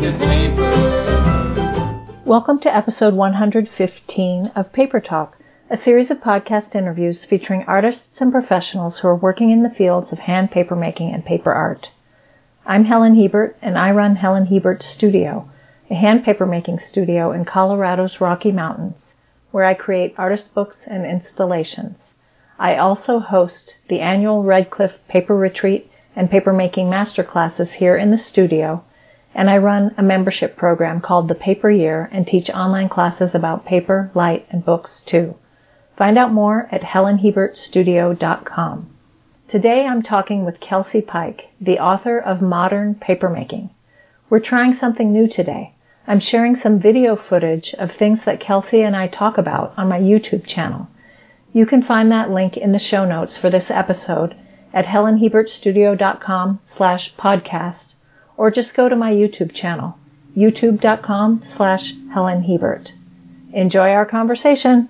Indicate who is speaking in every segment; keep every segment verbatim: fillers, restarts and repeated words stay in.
Speaker 1: and paper.
Speaker 2: Welcome to episode one hundred fifteen of Paper Talk, a series of podcast interviews featuring artists and professionals who are working in the fields of hand papermaking and paper art. I'm Helen Hebert, and I run Helen Hebert Studio, a hand papermaking studio in Colorado's Rocky Mountains, where I create artist books and installations. I also host the annual Red Cliff Paper Retreat and papermaking masterclasses here in the studio, and I run a membership program called the Paper Year and teach online classes about paper, light, and books too. Find out more at helen hebert studio dot com. Today I'm talking with Kelsey Pike, the author of Modern Papermaking. We're trying something new today. I'm sharing some video footage of things that Kelsey and I talk about on my YouTube channel. You can find that link in the show notes for this episode at helen hebert studio dot com slash podcast, or just go to my YouTube channel, youtube dot com slash Helen Hebert. Enjoy our conversation.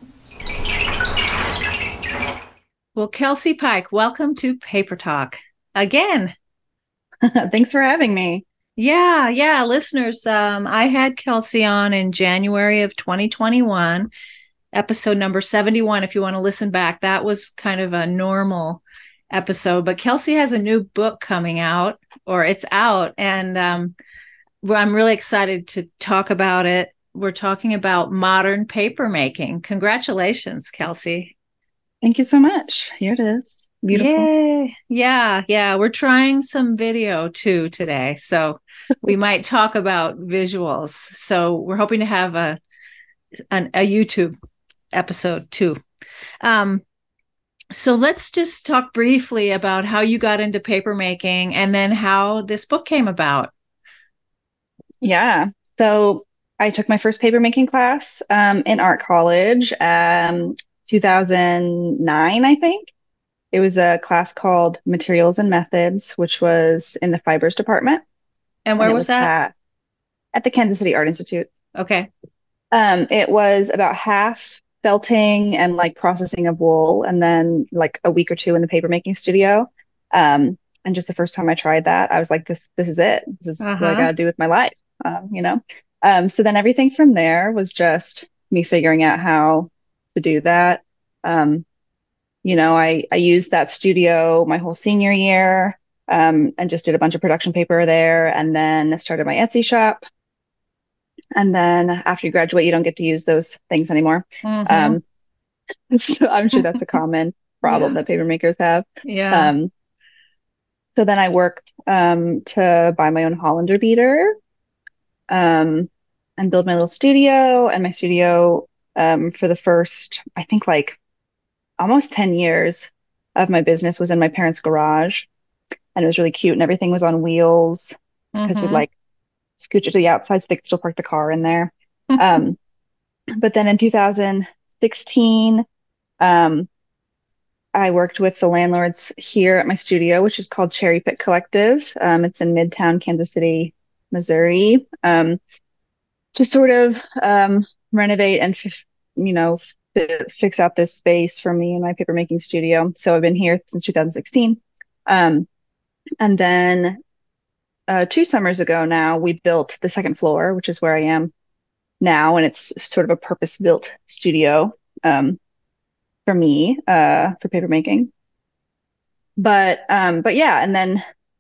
Speaker 2: Well, Kelsey Pike, welcome to Paper Talk again.
Speaker 3: Thanks for having me.
Speaker 2: Yeah, yeah, listeners, um, I had Kelsey on in January of twenty twenty-one, episode number seventy-one. If you want to listen back, that was kind of a normal episode, but Kelsey has a new book coming out, or it's out, and um, I'm really excited to talk about it. We're talking about modern papermaking. Congratulations, Kelsey.
Speaker 3: Thank you so much. Here it is. Beautiful.
Speaker 2: Yay. Yeah, yeah. We're trying some video too today, so we might talk about visuals. So we're hoping to have a an, a YouTube episode too. Um, So let's just talk briefly about how you got into papermaking and then how this book came about.
Speaker 3: Yeah. So I took my first papermaking class um, in art college, um, two thousand nine, I think. It was a class called Materials and Methods, which was in the fibers department.
Speaker 2: And where
Speaker 3: and
Speaker 2: was,
Speaker 3: was
Speaker 2: that?
Speaker 3: At, at the Kansas City Art Institute.
Speaker 2: Okay.
Speaker 3: Um, it was about half felting and like processing of wool, and then like a week or two in the papermaking studio. Um, and just the first time I tried that, I was like, this, this is it. This is
Speaker 2: Uh-huh.
Speaker 3: what I got to do with my life. Um, you know? Um, so then everything from there was just me figuring out how to do that. Um, you know, I, I used that studio my whole senior year, um, and just did a bunch of production paper there, and then started my Etsy shop. And then after you graduate, you don't get to use those things anymore.
Speaker 2: Mm-hmm.
Speaker 3: Um, so I'm sure that's a common problem
Speaker 2: Yeah.
Speaker 3: that paper makers have.
Speaker 2: Yeah.
Speaker 3: Um, so then I worked um, to buy my own Hollander beater, um, and build my little studio. And my studio, um, for the first, I think like almost ten years of my business, was in my parents' garage. And it was really cute, and everything was on wheels because we'd
Speaker 2: Mm-hmm.
Speaker 3: like scooch it to the outside so they could still park the car in there. Um, but then in two thousand sixteen, um, I worked with the landlords here at my studio, which is called Cherry Pick Collective. Um, it's in Midtown Kansas City, Missouri, um, to sort of um, renovate and, f- you know, f- fix out this space for me and my papermaking studio. So I've been here since two thousand sixteen. Um, and then uh, two summers ago now, we built the second floor, which is where I am now, and it's sort of a purpose-built studio um, for me uh, for papermaking. But um, but yeah, and then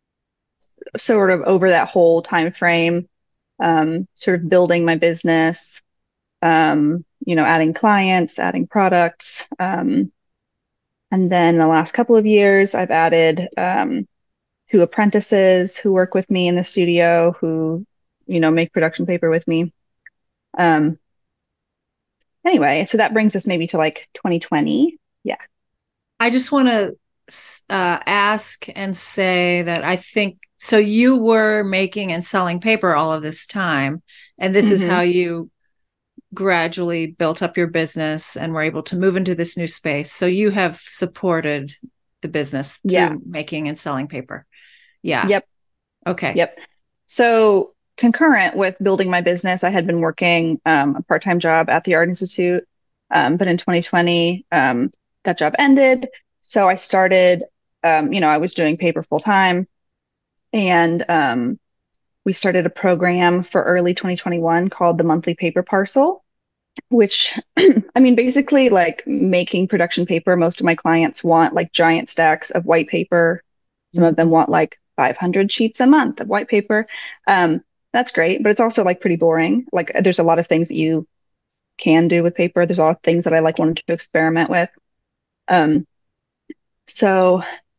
Speaker 3: sort of over that whole time frame, um, sort of building my business, um, you know, adding clients, adding products, um, and then the last couple of years, I've added um, two apprentices who work with me in the studio, who, you know, make production paper with me. Um, anyway, so that brings us maybe to like twenty twenty. Yeah.
Speaker 2: I just want to uh, ask and say that I think, so you were making and selling paper all of this time, and this is
Speaker 3: Mm-hmm.
Speaker 2: how you gradually built up your business and were able to move into this new space. So you have supported the business through
Speaker 3: Yeah.
Speaker 2: making and selling paper. Yeah.
Speaker 3: Yep.
Speaker 2: Okay.
Speaker 3: Yep. So concurrent with building my business, I had been working um, a part-time job at the Art Institute. Um, but in twenty twenty, um, that job ended. So I started, um, you know, I was doing paper full time, and um, we started a program for early twenty twenty-one called the Monthly Paper Parcel, which I mean, basically like making production paper. Most of my clients want like giant stacks of white paper. Some of them
Speaker 4: Mhm.
Speaker 3: want like five hundred sheets a month of white paper. Um, that's great, but it's also like pretty boring. Like there's a lot of things that you can do with paper. There's a lot of things that I like wanted to experiment with. Um, so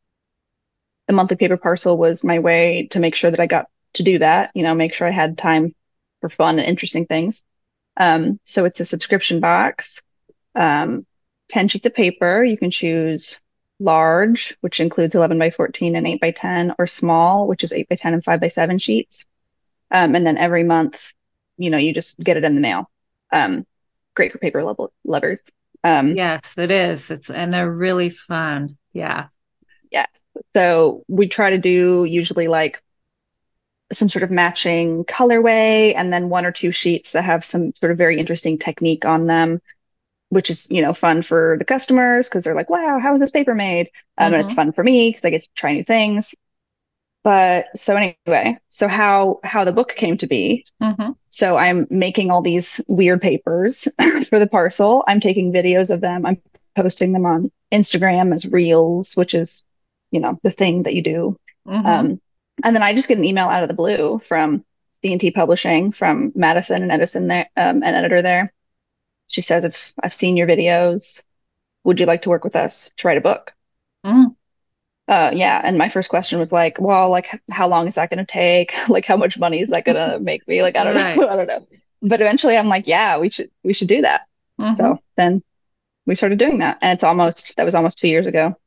Speaker 3: the monthly paper parcel was my way to make sure that I got to do that, you know, make sure I had time for fun and interesting things. Um, so it's a subscription box, um, ten sheets of paper. You can choose large, which includes eleven by fourteen and eight by ten, or small, which is eight by ten and five by seven sheets. Um, and then every month, you know, you just get it in the mail. Um, great for paper level lovers. Um,
Speaker 4: Yes, it is. It's and they're really fun. Yeah.
Speaker 3: yeah. So we try to do usually like some sort of matching colorway and then one or two sheets that have some sort of very interesting technique on them, which is, you know, fun for the customers because they're like, wow, how is this paper made? Um, and it's
Speaker 4: Mm-hmm.
Speaker 3: fun for me because I get to try new things. But so anyway, so how how the book came to be.
Speaker 4: Mm-hmm.
Speaker 3: So I'm making all these weird papers for the parcel. I'm taking videos of them. I'm posting them on Instagram as reels, which is, you know, the thing that you do.
Speaker 4: Mm-hmm.
Speaker 3: Um, and then I just get an email out of the blue from C and T Publishing, from Madison and Edison there, um, an editor there. She says, "I've I've seen your videos. Would you like to work with us to write a book?"
Speaker 4: Mm-hmm.
Speaker 3: Uh, yeah. And my first question was like, well, like, how long is that going to take? Like, how much money is that going to make me? Like, I don't
Speaker 4: Right.
Speaker 3: know. I don't know. But eventually I'm like, yeah, we should, we should do that.
Speaker 4: Mm-hmm.
Speaker 3: So then we started doing that. And it's almost, that was almost two years ago.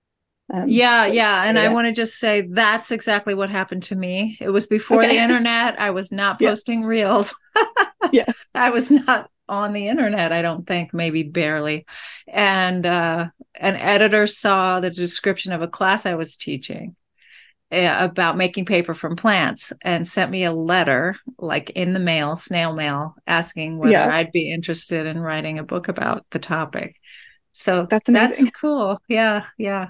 Speaker 3: Um,
Speaker 4: Yeah,
Speaker 3: that we
Speaker 4: yeah. And
Speaker 3: started
Speaker 4: I
Speaker 3: it.
Speaker 4: want to just say that's exactly what happened to me. It was before the
Speaker 3: Okay.
Speaker 4: internet. I was not
Speaker 3: Yeah.
Speaker 4: posting reels.
Speaker 3: Yeah.
Speaker 4: I was not on the internet, I don't think, maybe barely. And uh, an editor saw the description of a class I was teaching uh, about making paper from plants and sent me a letter, like in the mail, snail mail, asking whether
Speaker 3: Yeah.
Speaker 4: I'd be interested in writing a book about the topic. So
Speaker 3: That's
Speaker 4: that's
Speaker 3: amazing.
Speaker 4: cool. Yeah, yeah.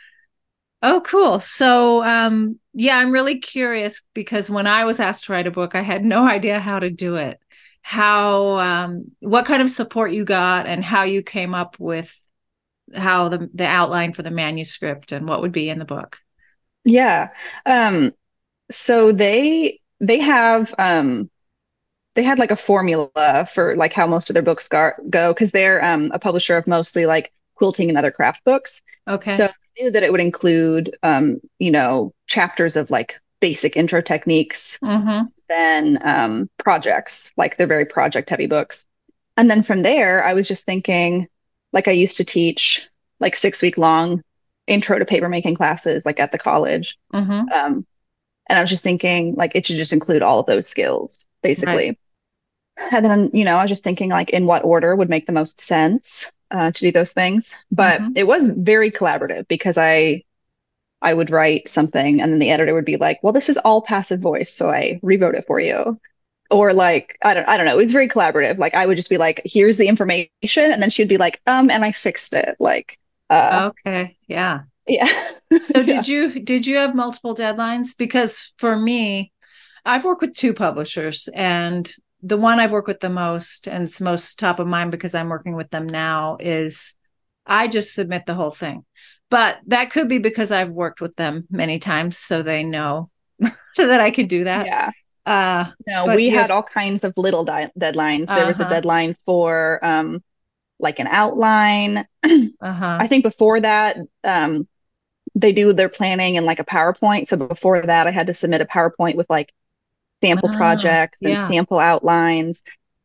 Speaker 4: Oh, cool. So, um, yeah, I'm really curious because when I was asked to write a book, I had no idea how to do it. How, um, what kind of support you got and how you came up with how the the outline for the manuscript and what would be in the book.
Speaker 3: Yeah. Um, so they, they have, um, they had like a formula for like how most of their books go go because they're um, a publisher of mostly like quilting and other craft books. So
Speaker 4: Okay.
Speaker 3: I knew that it would include, um, you know, chapters of like basic intro techniques,
Speaker 4: Mm-hmm.
Speaker 3: then um, projects, like they're very project heavy books. And then from there, I was just thinking, like I used to teach like six week long intro to paper making classes, like at the college.
Speaker 4: Mm-hmm.
Speaker 3: Um, and I was just thinking, like, it should just include all of those skills,
Speaker 4: Right.
Speaker 3: basically. And then, you know, I was just thinking like in what order would make the most sense uh, to do those things. But
Speaker 4: Mm-hmm.
Speaker 3: it was very collaborative because I I would write something and then the editor would be like, "Well, this is all passive voice, so I rewrote it for you." Or like, I don't I don't know. It was very collaborative. Like I would just be like, "Here's the information," and then she'd be like, "Um, and I fixed it." Like, uh,
Speaker 4: Okay. Yeah.
Speaker 3: yeah.
Speaker 4: So
Speaker 3: Yeah.
Speaker 4: did you did you have multiple deadlines? Because for me, I've worked with two publishers, and the one I've worked with the most, and it's most top of mind because I'm working with them now, is I just submit the whole thing. But that could be because I've worked with them many times, so they know that I can do that.
Speaker 3: Yeah.
Speaker 4: Uh,
Speaker 3: No,
Speaker 4: but
Speaker 3: we
Speaker 4: you
Speaker 3: had
Speaker 4: have,
Speaker 3: all kinds of little di deadlines. There was a
Speaker 4: uh-huh,
Speaker 3: deadline for um like an outline.
Speaker 4: uh-huh.
Speaker 3: I think before that, um, they do their planning in like a PowerPoint. So before that, I had to submit a PowerPoint with like sample
Speaker 4: Oh,
Speaker 3: projects and
Speaker 4: yeah.
Speaker 3: sample outlines,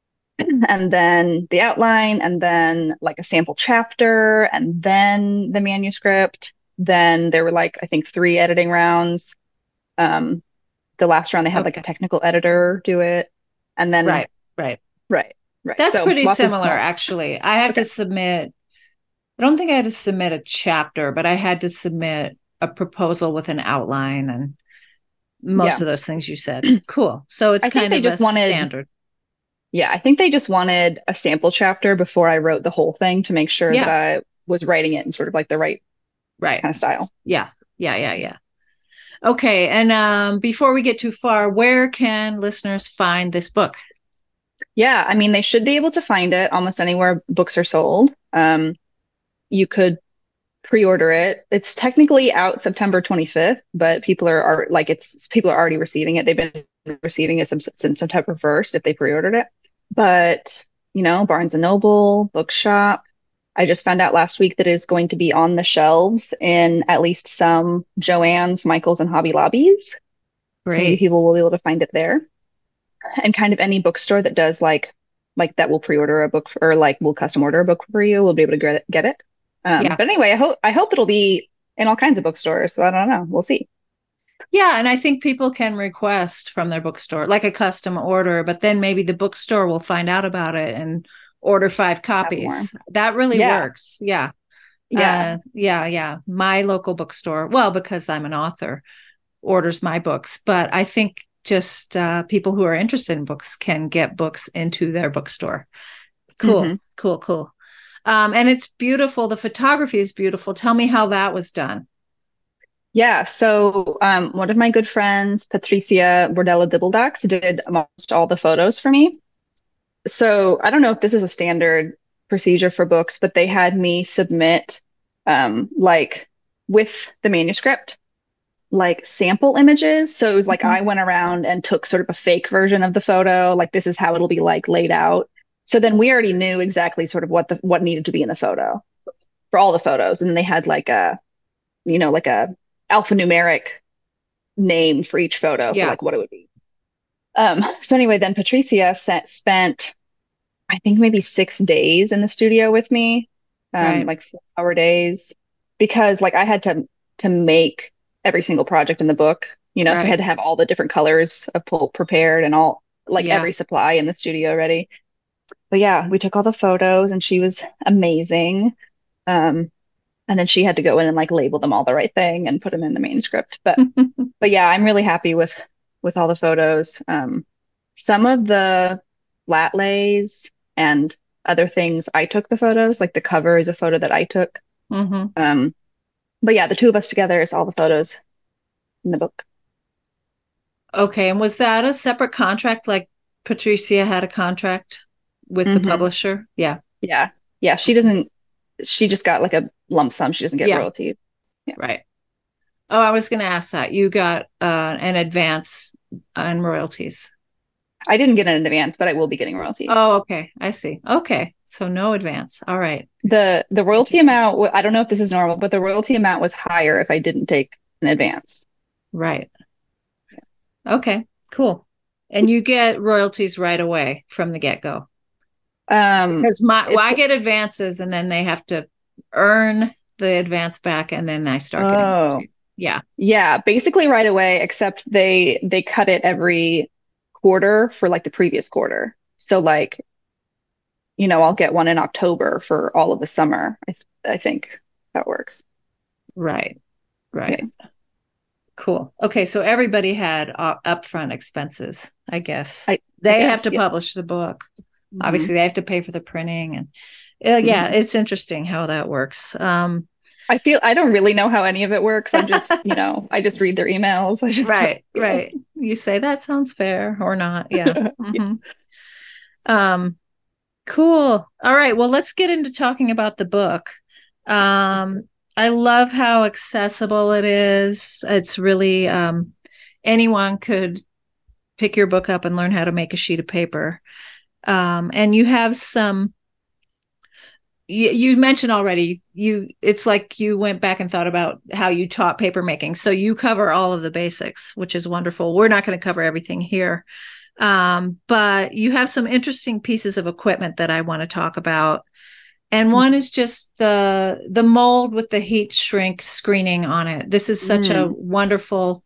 Speaker 3: and then the outline, and then like a sample chapter, and then the manuscript. Then there were like, I think, three editing rounds. Um, the last round, they had like a
Speaker 4: Okay.
Speaker 3: technical editor do it. And then,
Speaker 4: Right, right.
Speaker 3: right, right.
Speaker 4: That's
Speaker 3: So
Speaker 4: pretty
Speaker 3: lots of
Speaker 4: similar,
Speaker 3: small stuff.
Speaker 4: actually. I had
Speaker 3: Okay.
Speaker 4: to submit I don't think I had to submit a chapter, but I had to submit a proposal with an outline and most
Speaker 3: Yeah.
Speaker 4: of those things you said. Cool. So it's
Speaker 3: I think
Speaker 4: kind
Speaker 3: they
Speaker 4: of a
Speaker 3: just wanted
Speaker 4: standard.
Speaker 3: Yeah, I think they just wanted a sample chapter before I wrote the whole thing to make sure that
Speaker 4: Yeah.
Speaker 3: I was writing it in sort of like the right
Speaker 4: Right.
Speaker 3: kind of style.
Speaker 4: Yeah. Yeah. Yeah. Yeah. Okay. And um, before we get too far, where can listeners find this book?
Speaker 3: Yeah, I mean, they should be able to find it almost anywhere books are sold. Um, you could pre-order it. It's technically out September twenty-fifth, but people are, are like it's people are already receiving it. They've been receiving it since, since September first if they pre-ordered it. But, you know, Barnes and Noble, Bookshop. I just found out last week that it is going to be on the shelves in at least some Joann's, Michael's, and Hobby Lobbies. So maybe
Speaker 4: Great.
Speaker 3: people will be able to find it there. And kind of any bookstore that does like like that will pre-order a book or like will custom order a book for you will be able to get it, get it. Um,
Speaker 4: Yeah.
Speaker 3: but anyway, I hope I hope it'll be in all kinds of bookstores. So I don't know. We'll see.
Speaker 4: Yeah. And I think people can request from their bookstore, like a custom order, but then maybe the bookstore will find out about it and order five
Speaker 3: Have more.
Speaker 4: copies. That really
Speaker 3: Yeah.
Speaker 4: works. Yeah.
Speaker 3: Yeah.
Speaker 4: Uh, yeah. Yeah. My local bookstore, well, because I'm an author, orders my books, but I think just uh, people who are interested in books can get books into their bookstore. Cool,
Speaker 3: hmm
Speaker 4: cool, cool. Um, and it's beautiful. The photography is beautiful. Tell me how that was done.
Speaker 3: Yeah. So um, one of my good friends, Patricia Bordella Dibbledax, did almost all the photos for me. So I don't know if this is a standard procedure for books, but they had me submit um, like with the manuscript, like sample images. So it was like
Speaker 4: Mhm.
Speaker 3: I went around and took sort of a fake version of the photo, like this is how it'll be like laid out. So then we already knew exactly sort of what the what needed to be in the photo for all the photos. And then they had like a, you know, like a alphanumeric name for each photo for
Speaker 4: Yeah,
Speaker 3: like what it would be. Um, so anyway, then Patricia sent, spent I think maybe six days in the studio with me, um,
Speaker 4: right.
Speaker 3: like four hour days, because like I had to to make every single project in the book, you know, so I had
Speaker 4: Right.
Speaker 3: to have all the different colors of pulp prepared and all like
Speaker 4: Yeah.
Speaker 3: every supply in the studio ready. But yeah, we took all the photos and she was amazing. Um, and then she had to go in and like label them all the right thing and put them in the manuscript. But but yeah, I'm really happy with with all the photos. Um, some of the flat lays and other things I took the photos, like the cover is a photo that I took.
Speaker 4: hmm
Speaker 3: Um, but yeah, the two of us together is all the photos in the book.
Speaker 4: Okay. And was that a separate contract? Like Patricia had a contract with the
Speaker 3: hmm
Speaker 4: publisher? Yeah.
Speaker 3: Yeah. Yeah. She
Speaker 4: Okay.
Speaker 3: doesn't, she just got like a lump sum. She doesn't get
Speaker 4: Yeah.
Speaker 3: royalties. Yeah.
Speaker 4: Right. Oh, I was going to ask that. You got uh, an advance on royalties.
Speaker 3: I didn't get it in advance, but I will be getting royalties.
Speaker 4: Oh, okay. I see. Okay. So no advance. All right.
Speaker 3: The the royalty
Speaker 4: Interesting.
Speaker 3: amount, wa- I don't know if this is normal, but the royalty amount was higher if I didn't take an advance.
Speaker 4: Right. Okay. Cool. And you get royalties right away from the get-go.
Speaker 3: Um,
Speaker 4: Because my well,
Speaker 3: it's
Speaker 4: I get advances and then they have to earn the advance back and then I start getting
Speaker 3: oh
Speaker 4: royalties. Yeah.
Speaker 3: yeah, basically right away, except they they cut it every quarter for like the previous quarter. So like, you know, I'll get one in October for all of the summer. I th I think that works.
Speaker 4: Right.
Speaker 3: Yeah.
Speaker 4: Right. Cool. Okay. So everybody had uh, upfront expenses, I guess.
Speaker 3: I I
Speaker 4: They have
Speaker 3: guess,
Speaker 4: to
Speaker 3: yeah.
Speaker 4: publish the book.
Speaker 3: hmm
Speaker 4: Obviously, they have to pay for the printing and uh, yeah,
Speaker 3: hmm
Speaker 4: it's interesting how that works. Um,
Speaker 3: I feel I don't really know how any of it works. I'm just, you know, I just read their emails. I just trust
Speaker 4: right,
Speaker 3: you.
Speaker 4: right. You say that sounds fair or not. Yeah.
Speaker 3: Yeah.
Speaker 4: hmm Um, cool. All right. Well, let's get into talking about the book. Um, I love how accessible it is. It's really um, anyone could pick your book up and learn how to make a sheet of paper. Um, and you have some. You, you mentioned already. You it's like you went back and thought about how you taught paper making. So you cover all of the basics, which is wonderful. We're not going to cover everything here, um, but you have some interesting pieces of equipment that I want to talk about. And one is just the the mold with the heat shrink screening on it. This is such a
Speaker 3: Mm.
Speaker 4: wonderful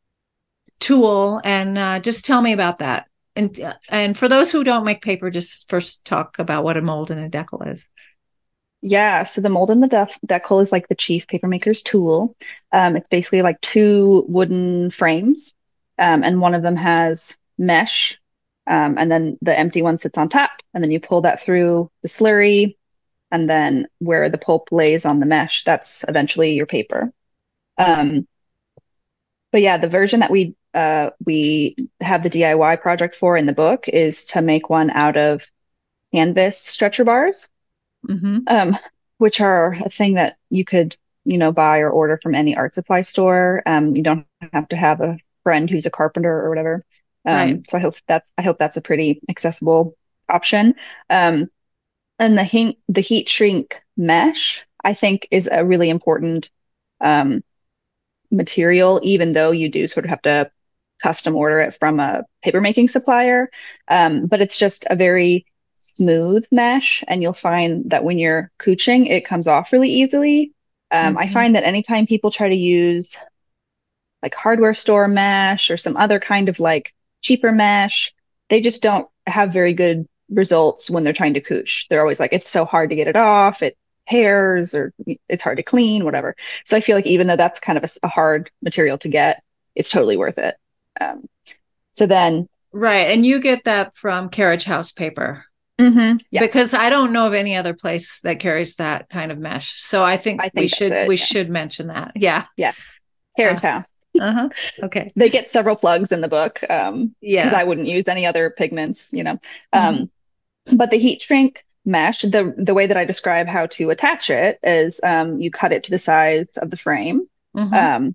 Speaker 4: tool, and uh, just tell me about that. And uh, and for those who don't make paper, just first talk about what a mold and a decal is.
Speaker 3: Yeah, so the mold and the def decal is like the chief papermaker's tool. Um, it's basically like two wooden frames, um, and one of them has mesh, um, and then the empty one sits on top, and then you pull that through the slurry, and then where the pulp lays on the mesh, that's eventually your paper. Um, but yeah, the version that we uh we have the D I Y project for in the book is to make one out of canvas stretcher bars,
Speaker 4: Hmm.
Speaker 3: um, which are a thing that you could, you know, buy or order from any art supply store. Um, you don't have to have a friend who's a carpenter or whatever.
Speaker 4: Right.
Speaker 3: Um, so I hope that's I hope that's a pretty accessible option. Um, and the heat the heat shrink mesh, I think, is a really important um, material, even though you do sort of have to custom order it from a paper making supplier. Um, but it's just a very smooth mesh, and you'll find that when you're couching, it comes off really easily. Um, I
Speaker 4: Hmm.
Speaker 3: find that anytime people try to use like hardware store mesh or some other kind of like cheaper mesh, they just don't have very good results when they're trying to couch. They're always like, it's so hard to get it off, it hairs, or it's hard to clean, whatever. So I feel like even though that's kind of a, a hard material to get, it's totally worth it. Um, so then,
Speaker 4: Right. And you get that from Carriage House paper
Speaker 3: mhm, yeah,
Speaker 4: because I don't know of any other place that carries that kind of mesh. So I think
Speaker 3: I
Speaker 4: we
Speaker 3: think that's
Speaker 4: should
Speaker 3: it.
Speaker 4: we
Speaker 3: Yeah,
Speaker 4: should mention that. Yeah.
Speaker 3: yeah.
Speaker 4: Uh,
Speaker 3: Carriage House.
Speaker 4: uh-huh. Okay.
Speaker 3: They get several plugs in the book, um, because
Speaker 4: Yeah.
Speaker 3: I wouldn't use any other pigments, you know.
Speaker 4: Hmm.
Speaker 3: Um, But the heat shrink mesh, the the way that I describe how to attach it is, um, you cut it to the size of the frame,
Speaker 4: Hmm.
Speaker 3: um,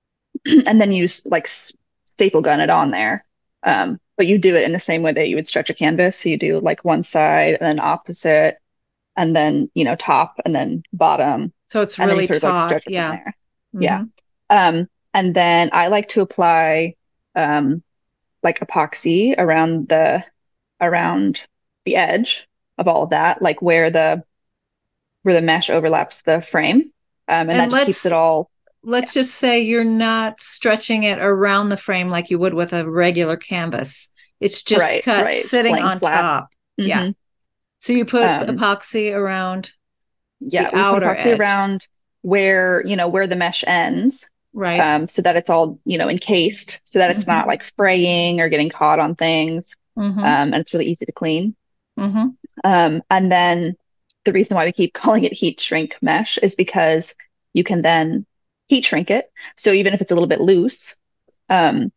Speaker 3: and then you s- like s- staple gun it on there. Um, but you do it in the same way that you would stretch a canvas. So you do like one side and then opposite, and then you know top and then bottom,
Speaker 4: So it's
Speaker 3: and then you
Speaker 4: really
Speaker 3: sort of like
Speaker 4: taut.
Speaker 3: stretch it from
Speaker 4: Yeah.
Speaker 3: there. Yeah.
Speaker 4: Hmm.
Speaker 3: Um, and then I like to apply um, like epoxy around the around the edge of all of that, like where the where the mesh overlaps the frame. Um, and that
Speaker 4: And
Speaker 3: just keeps
Speaker 4: let's
Speaker 3: it all, yeah,
Speaker 4: let's just say you're not stretching it around the frame like you would with a regular canvas. It's just
Speaker 3: right,
Speaker 4: cut
Speaker 3: right. Just
Speaker 4: sitting
Speaker 3: laying
Speaker 4: on
Speaker 3: flat.
Speaker 4: top. Yeah.
Speaker 3: Hmm.
Speaker 4: So you put
Speaker 3: Um,
Speaker 4: epoxy around
Speaker 3: yeah,
Speaker 4: the
Speaker 3: we put
Speaker 4: outer
Speaker 3: epoxy
Speaker 4: edge,
Speaker 3: around where, you know, where the mesh ends,
Speaker 4: right?
Speaker 3: um, so that it's all, you know, encased, so that it's not
Speaker 4: Hmm.
Speaker 3: like fraying or getting caught on things.
Speaker 4: Hmm.
Speaker 3: Um, and it's really easy to clean.
Speaker 4: Hmm.
Speaker 3: Um, and then the reason why we keep calling it heat shrink mesh is because you can then heat shrink it. So even if it's a little bit loose, um,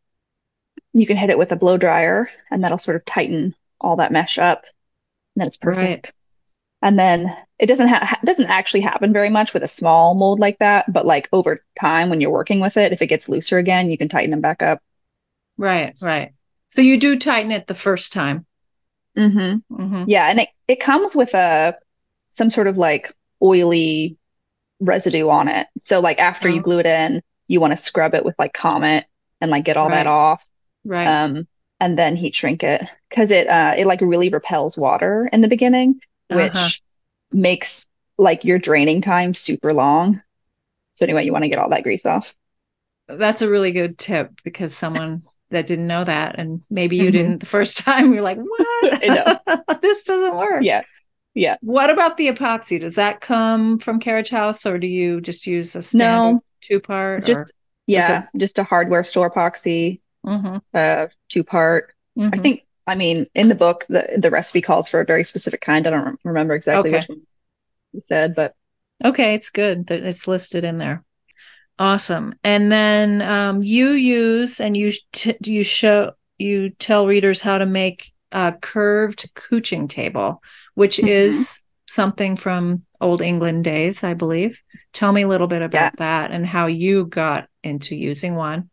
Speaker 3: you can hit it with a blow dryer and that'll sort of tighten all that mesh up, and then it's
Speaker 4: Right.
Speaker 3: perfect. And then it doesn't ha doesn't actually happen very much with a small mold like that, but like over time when you're working with it, if it gets looser again, you can tighten them back up.
Speaker 4: Right. Right. So you do tighten it the first time.
Speaker 3: Hmm.
Speaker 4: Hmm.
Speaker 3: Yeah, and it, it comes with a some sort of like oily residue on it. So like after you
Speaker 4: Oh,
Speaker 3: glue it in, you want to scrub it with like Comet and like get all that
Speaker 4: right.
Speaker 3: off.
Speaker 4: Right.
Speaker 3: Um, and then heat shrink it because it uh it like really repels water in the beginning,
Speaker 4: Uh-huh.
Speaker 3: which makes like your draining time super long. So anyway, you want to get all that grease off.
Speaker 4: That's a really good tip because someone that didn't know that, and maybe you
Speaker 3: Hmm.
Speaker 4: didn't the first time, you're like,
Speaker 3: I know.
Speaker 4: what? This doesn't work.
Speaker 3: Yeah. Yeah.
Speaker 4: What about the epoxy? Does that come from Carriage House or do you just use a standard
Speaker 3: No,
Speaker 4: two part or
Speaker 3: just
Speaker 4: is it?
Speaker 3: yeah, just a hardware store epoxy,
Speaker 4: Mm-hmm.
Speaker 3: uh, two part. I
Speaker 4: Mm-hmm.
Speaker 3: think, I mean, in the book, the the recipe calls for a very specific kind. I don't rem- remember exactly which
Speaker 4: Okay.
Speaker 3: one you said, but
Speaker 4: Okay. It's good that it's listed in there. Awesome. And then um, you use and you t- you show you tell readers how to make a curved couching table, which
Speaker 3: mhm.
Speaker 4: is something from old England days, I believe. Tell me a little bit
Speaker 3: Yeah,
Speaker 4: about that and how you got into using one.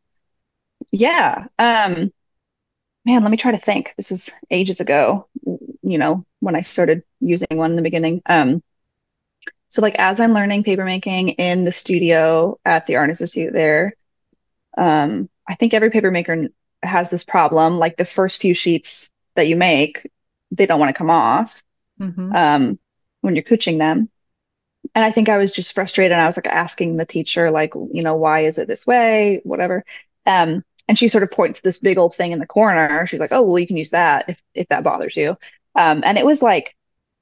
Speaker 3: yeah. Um, man, let me try to think. This was ages ago, you know, when I started using one in the beginning. Um, so like as I'm learning paper making in the studio at the Art Institute there, um, I think every paper maker has this problem. Like the first few sheets that you make, they don't want to come off,
Speaker 4: Mm-hmm.
Speaker 3: um, when you're couching them. And I think I was just frustrated. And I was like asking the teacher, like, you know, why is it this way? Whatever. Um, and she sort of points to this big old thing in the corner. She's like, oh, well, you can use that if if that bothers you. Um, and it was like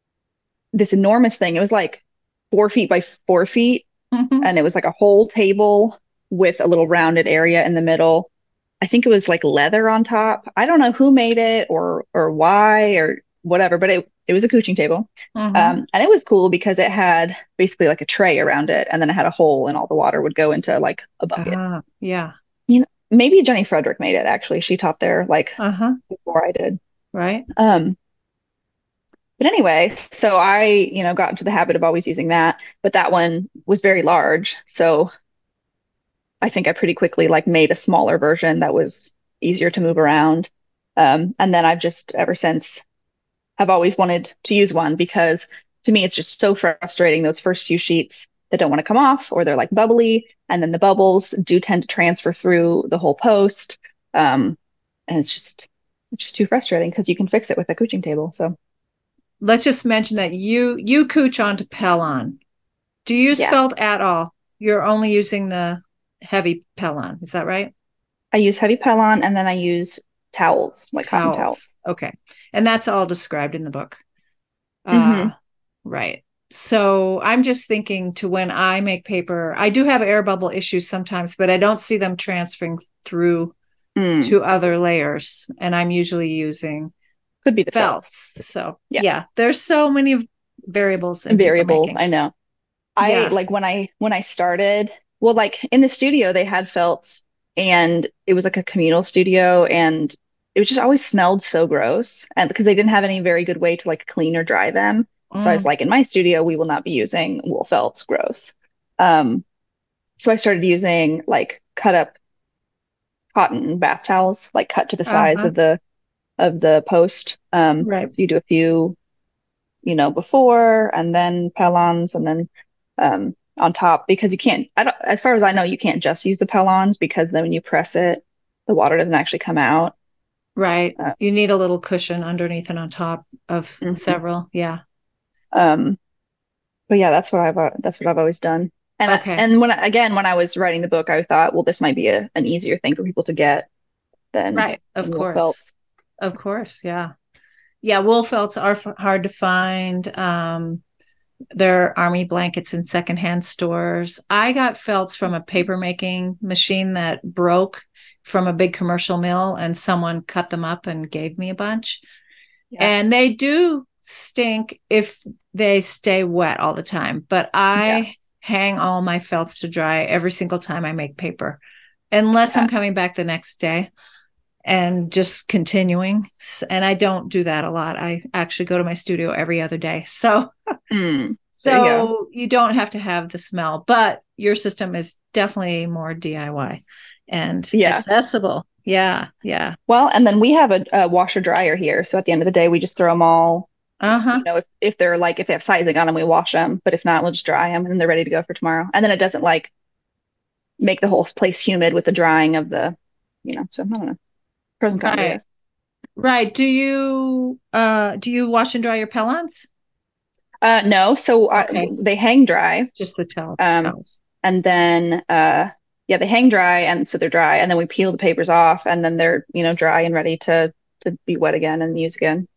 Speaker 3: this enormous thing. It was like four feet by four feet,
Speaker 4: Mm-hmm.
Speaker 3: and it was like a whole table with a little rounded area in the middle. I think it was like leather on top. I don't know who made it or or why or whatever, but it it was a couching table.
Speaker 4: Mm-hmm.
Speaker 3: Um, and it was cool because it had basically like a tray around it, and then it had a hole, and all the water would go into like a bucket.
Speaker 4: Ah, yeah.
Speaker 3: You know, maybe Jenny Frederick made it actually. She taught there like
Speaker 4: Uh-huh.
Speaker 3: before I did.
Speaker 4: Right.
Speaker 3: Um, but anyway, so I, you know, got into the habit of always using that, but that one was very large. So I think I pretty quickly like made a smaller version that was easier to move around. Um, and then I've just ever since have always wanted to use one because to me it's just so frustrating those first few sheets that don't want to come off or they're like bubbly and then the bubbles do tend to transfer through the whole post. Um, and it's just it's just too frustrating because you can fix it with a couching table. So
Speaker 4: Let's just mention that you you cooch onto Pellon. Do you use
Speaker 3: yeah,
Speaker 4: felt at all? You're only using the heavy Pellon. Is that right?
Speaker 3: I use heavy Pellon and then I use towels, like cotton towels.
Speaker 4: Towels. Okay. And that's all described in the book.
Speaker 3: Hmm.
Speaker 4: Uh, right. So I'm just thinking to when I make paper, I do have air bubble issues sometimes, but I don't see them transferring through
Speaker 3: Mm.
Speaker 4: to other layers. And I'm usually using
Speaker 3: Could be the felt.
Speaker 4: felts. So
Speaker 3: Yeah.
Speaker 4: yeah, there's so many variables in paper
Speaker 3: Variables,
Speaker 4: making.
Speaker 3: I know. I
Speaker 4: Yeah.
Speaker 3: like when I when I started, well, like in the studio they had felts and it was like a communal studio and it just always smelled so gross. And because they didn't have any very good way to like clean or dry them. So I was
Speaker 4: Mm.
Speaker 3: like, in my studio, we will not be using wool felts, gross. Um, so I started using like cut up cotton bath towels, like cut to the size
Speaker 4: Uh-huh.
Speaker 3: of the of the post. Um,
Speaker 4: Right.
Speaker 3: so you do a few, you know, before and then pellons and then um, on top because you can't, I don't, as far as I know, you can't just use the pellons because then when you press it, the water doesn't actually come out.
Speaker 4: Right.
Speaker 3: Uh,
Speaker 4: You need a little cushion underneath and on top of
Speaker 3: mhm.
Speaker 4: several. Yeah.
Speaker 3: Um, but yeah, that's what I've uh, that's what I've always done. And I,
Speaker 4: Okay.
Speaker 3: and when I, again, when I was writing the book, I thought, well, this might be a, an easier thing for people to get than
Speaker 4: Right. Of
Speaker 3: than wool
Speaker 4: course.
Speaker 3: felts.
Speaker 4: Of course. Yeah. Yeah. Wool felts are f- hard to find. Um, There are army blankets in secondhand stores. I got felts from a paper making machine that broke from a big commercial mill, and someone cut them up and gave me a bunch.
Speaker 3: Yeah,
Speaker 4: And they do stink if they stay wet all the time. But
Speaker 3: yeah,
Speaker 4: I hang all my felts to dry every single time I make paper, unless
Speaker 3: yeah.
Speaker 4: I'm coming back the next day and just continuing. And I don't do that a lot. I actually go to my studio every other day. So
Speaker 3: Mm, there you go.
Speaker 4: so you don't have to have the smell, but your system is definitely more D I Y and
Speaker 3: Yeah.
Speaker 4: accessible. Yeah, yeah.
Speaker 3: Well, and then we have a, a washer dryer here. So at the end of the day, we just throw them all, you
Speaker 4: Uh-huh.
Speaker 3: know, if, if they're like, if they have sizing on them, we wash them. But if not, we'll just dry them and then they're ready to go for tomorrow. And then it doesn't like make the whole place humid with the drying of the, you know, so I don't know. Pros and cons, I
Speaker 4: Right.
Speaker 3: guess.
Speaker 4: Right. Do you uh do you wash and dry your pellets?
Speaker 3: Uh, no, so I,
Speaker 4: Okay.
Speaker 3: they hang dry.
Speaker 4: Just the towels,
Speaker 3: Um,
Speaker 4: towels.
Speaker 3: and then, uh, yeah, they hang dry and so they're dry. And then we peel the papers off and then they're, you know, dry and ready to, to be wet again and use again.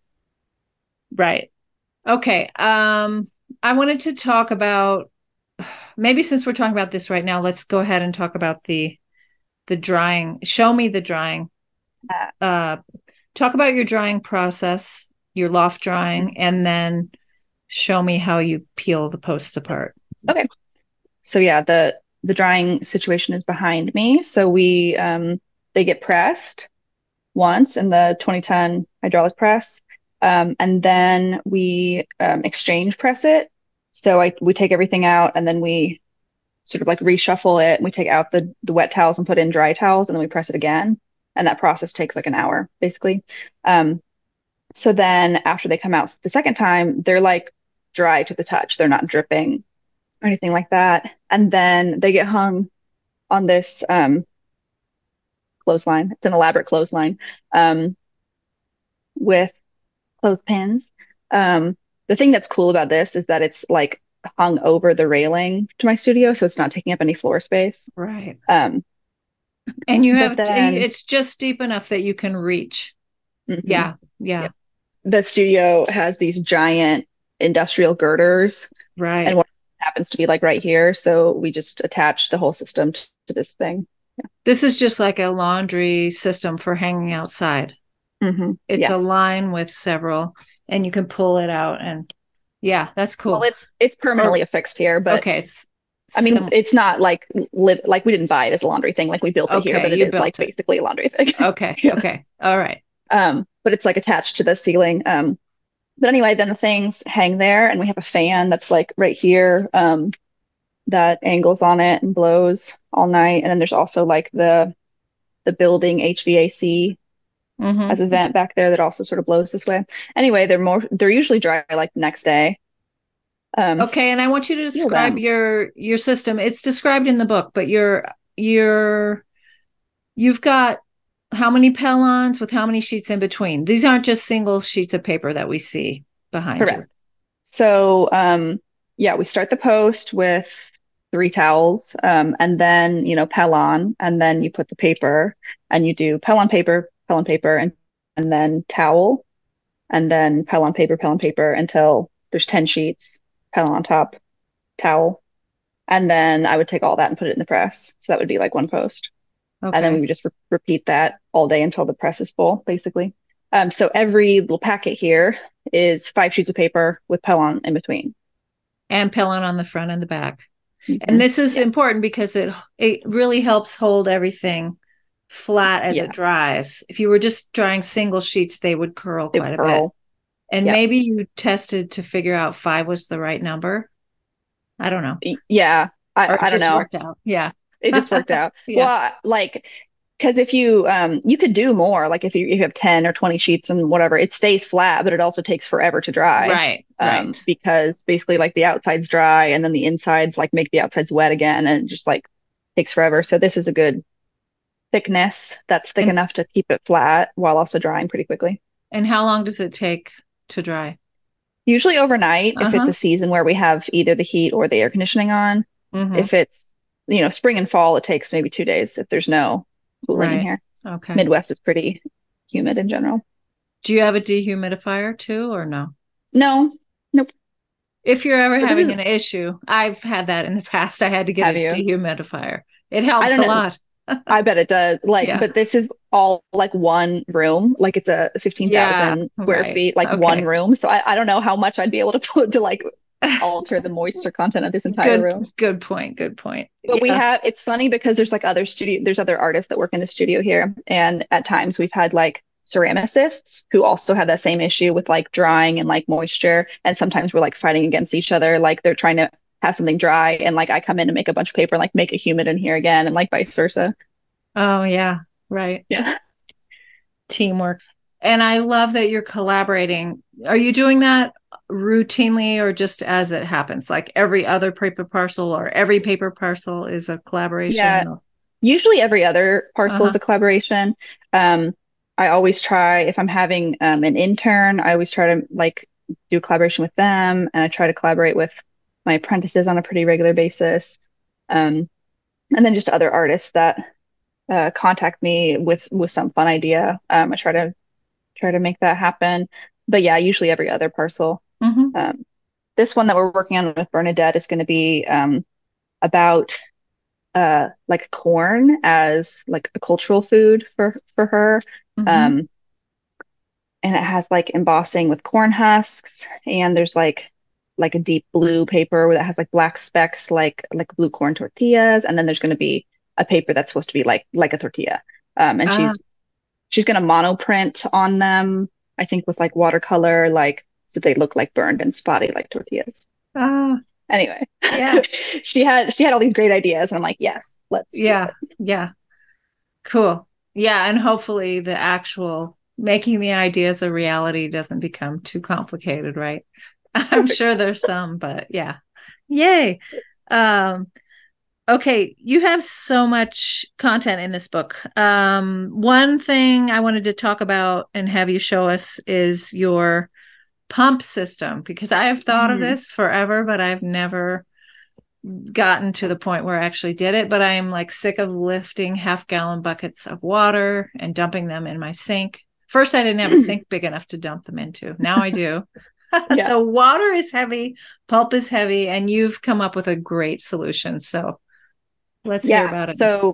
Speaker 4: Right. Okay. Um I wanted to talk about maybe since we're talking about this right now, let's go ahead and talk about the the drying. Show me the drying.
Speaker 3: Uh,
Speaker 4: Uh talk about your drying process, your loft drying, and then show me how you peel the posts apart.
Speaker 3: okay. So yeah, the the drying situation is behind me. So we um they get pressed once in the twenty ton hydraulic press. Um, and then we um, exchange press it. So I we take everything out and then we sort of like reshuffle it. We take out the the wet towels and put in dry towels and then we press it again. And that process takes like an hour basically. Um, so then after they come out the second time, they're like dry to the touch. They're not dripping or anything like that. And then they get hung on this um, clothesline. It's an elaborate clothesline um, with clothespins. Um, the thing that's cool about this is that it's like hung over the railing to my studio, so it's not taking up any floor space.
Speaker 4: Right.
Speaker 3: Um,
Speaker 4: And you
Speaker 3: but
Speaker 4: have,
Speaker 3: then,
Speaker 4: it's just deep enough that you can reach.
Speaker 3: mhm,
Speaker 4: Yeah. Yeah.
Speaker 3: yep. The studio has these giant industrial girders, and
Speaker 4: Right.
Speaker 3: one happens to be like right here. So we just attach the whole system to, to this thing.
Speaker 4: This is just like a laundry system for hanging outside.
Speaker 3: Yeah. Hmm.
Speaker 4: It's
Speaker 3: Yeah.
Speaker 4: a line with several, and you can pull it out. And yeah, that's
Speaker 3: Well,
Speaker 4: cool.
Speaker 3: it's it's permanently
Speaker 4: Or,
Speaker 3: affixed here, but
Speaker 4: okay. It's
Speaker 3: I mean,
Speaker 4: Sim-
Speaker 3: it's not like li- like we didn't buy it as a laundry thing, like we built it here,
Speaker 4: okay,
Speaker 3: but it
Speaker 4: you
Speaker 3: is like
Speaker 4: built it.
Speaker 3: basically a laundry thing.
Speaker 4: Okay,
Speaker 3: Yeah.
Speaker 4: okay, all right.
Speaker 3: Um, but it's like attached to the ceiling. Um, but anyway, then the things hang there, and we have a fan that's like right here, um, that angles on it and blows all night. And then there's also like the the building H V A C
Speaker 4: Mm-hmm.
Speaker 3: has a vent back there that also sort of blows this way. Anyway, they're more they're usually dry like the next day. Um,
Speaker 4: Okay, and I want you to
Speaker 3: Feel
Speaker 4: describe
Speaker 3: them.
Speaker 4: your your system. It's described in the book, but you're you're you've got how many pellons with how many sheets in between? These aren't just single sheets of paper that we see behind you.
Speaker 3: Correct. So, um, yeah, we start the post with three towels, um, and then, you know, Pellon, and then you put the paper and you do Pellon paper, Pellon paper, and, and then towel, and then Pellon paper, Pellon paper until there's ten sheets, Pellon on top, towel. And then I would take all that and put it in the press. So that would be like one post. And then we
Speaker 4: Okay.
Speaker 3: would just re repeat that all day until the press is full, basically. Um, so every little packet here is five sheets of paper with Pellon in between.
Speaker 4: And pellon on the front and the back. And
Speaker 3: Mhm.
Speaker 4: this is
Speaker 3: Yeah,
Speaker 4: important because it it really helps hold everything flat as it
Speaker 3: yeah,
Speaker 4: dries. If you were just drying single sheets, they would curl
Speaker 3: they
Speaker 4: quite a bit.
Speaker 3: curl.
Speaker 4: And
Speaker 3: Yeah,
Speaker 4: maybe you tested to figure out five was the right number. I don't know.
Speaker 3: Y- yeah.
Speaker 4: Or
Speaker 3: I
Speaker 4: it
Speaker 3: I don't
Speaker 4: just
Speaker 3: know.
Speaker 4: worked out. Yeah.
Speaker 3: It just worked out.
Speaker 4: Yeah.
Speaker 3: Well, like, because if you um you could do more, like if you if you have ten or twenty sheets and whatever, it stays flat, but it also takes forever to dry.
Speaker 4: Right.
Speaker 3: Um,
Speaker 4: Right.
Speaker 3: because basically like the outside's dry and then the insides like make the outsides wet again and it just like takes forever. So this is a good thickness that's thick
Speaker 4: And
Speaker 3: enough to keep it flat while also drying pretty quickly.
Speaker 4: and how long does it take to dry?
Speaker 3: Usually overnight if it's
Speaker 4: Uh-huh.
Speaker 3: a season where we have either the heat or the air conditioning on.
Speaker 4: Mm-hmm.
Speaker 3: If it's, you know, spring and fall, it takes maybe two days if there's no cooling in
Speaker 4: Right.
Speaker 3: here.
Speaker 4: Okay.
Speaker 3: Midwest is pretty humid in general.
Speaker 4: Do you have a dehumidifier too, or no?
Speaker 3: No, nope.
Speaker 4: If you're ever
Speaker 3: But this
Speaker 4: having
Speaker 3: is,
Speaker 4: an issue, I've had that in the past. I had to get
Speaker 3: have
Speaker 4: a
Speaker 3: you?
Speaker 4: dehumidifier. It
Speaker 3: I
Speaker 4: helps
Speaker 3: don't
Speaker 4: a
Speaker 3: know.
Speaker 4: lot.
Speaker 3: I bet it does. Like,
Speaker 4: Yeah.
Speaker 3: but this is all like one room. Like it's a
Speaker 4: Yeah.
Speaker 3: fifteen thousand square
Speaker 4: Right.
Speaker 3: feet, like one
Speaker 4: Okay.
Speaker 3: room. So I, I don't know how much I'd be able to put to like alter the moisture content of this entire
Speaker 4: Good,
Speaker 3: room.
Speaker 4: good point. Good point.
Speaker 3: But we
Speaker 4: Yeah.
Speaker 3: have, it's funny because there's like other studio, there's other artists that work in the studio here. And at times we've had like ceramicists who also have that same issue with like drying and like moisture. And sometimes we're like fighting against each other. Like they're trying to have something dry and like I come in and make a bunch of paper and like make it humid in here again and like vice versa.
Speaker 4: Oh, yeah. Right.
Speaker 3: Yeah.
Speaker 4: Teamwork. And I love that you're collaborating. Are you doing that routinely or just as it happens? Like every other paper parcel or every paper parcel is a
Speaker 3: Yeah.
Speaker 4: collaboration?
Speaker 3: Usually every other parcel is
Speaker 4: Uh-huh.
Speaker 3: a collaboration. Um, I always try, if I'm having um, an intern, I always try to like do a collaboration with them, and I try to collaborate with my apprentices on a pretty regular basis. Um, and then just other artists that uh, contact me with with some fun idea. Um, I try to try to make that happen. But yeah, usually every other parcel.
Speaker 4: Hmm.
Speaker 3: Um, this one that we're working on with Bernadette is going to be um, about uh like corn as like a cultural food for for her.
Speaker 4: Hmm.
Speaker 3: Um and it has like embossing with corn husks and there's like like a deep blue paper that has like black specks like like blue corn tortillas and then there's going to be a paper that's supposed to be like like a tortilla. Um and
Speaker 4: Ah,
Speaker 3: she's she's going to monoprint on them I think with like watercolor like so they look like burned and spotty like tortillas.
Speaker 4: ah,
Speaker 3: Anyway,
Speaker 4: yeah.
Speaker 3: she had she had all these great ideas and I'm like, yes, let's do
Speaker 4: Yeah.
Speaker 3: it.
Speaker 4: Yeah. Cool. Yeah. And hopefully the actual making the ideas a reality doesn't become too complicated, right? I'm
Speaker 3: Perfect.
Speaker 4: sure there's some, but yeah. Yay. Um, okay, you have so much content in this book. Um, one thing I wanted to talk about and have you show us is your pump system, because I have thought of
Speaker 3: Mm.
Speaker 4: this forever, but I've never gotten to the point where I actually did it. But I am like sick of lifting half gallon buckets of water and dumping them in my sink. First, I didn't have a sink big enough to dump them into. Now I do.
Speaker 3: Yeah.
Speaker 4: So water is heavy, pulp is heavy, and you've come up with a great solution. So let's hear
Speaker 3: Yeah.
Speaker 4: about it.
Speaker 3: So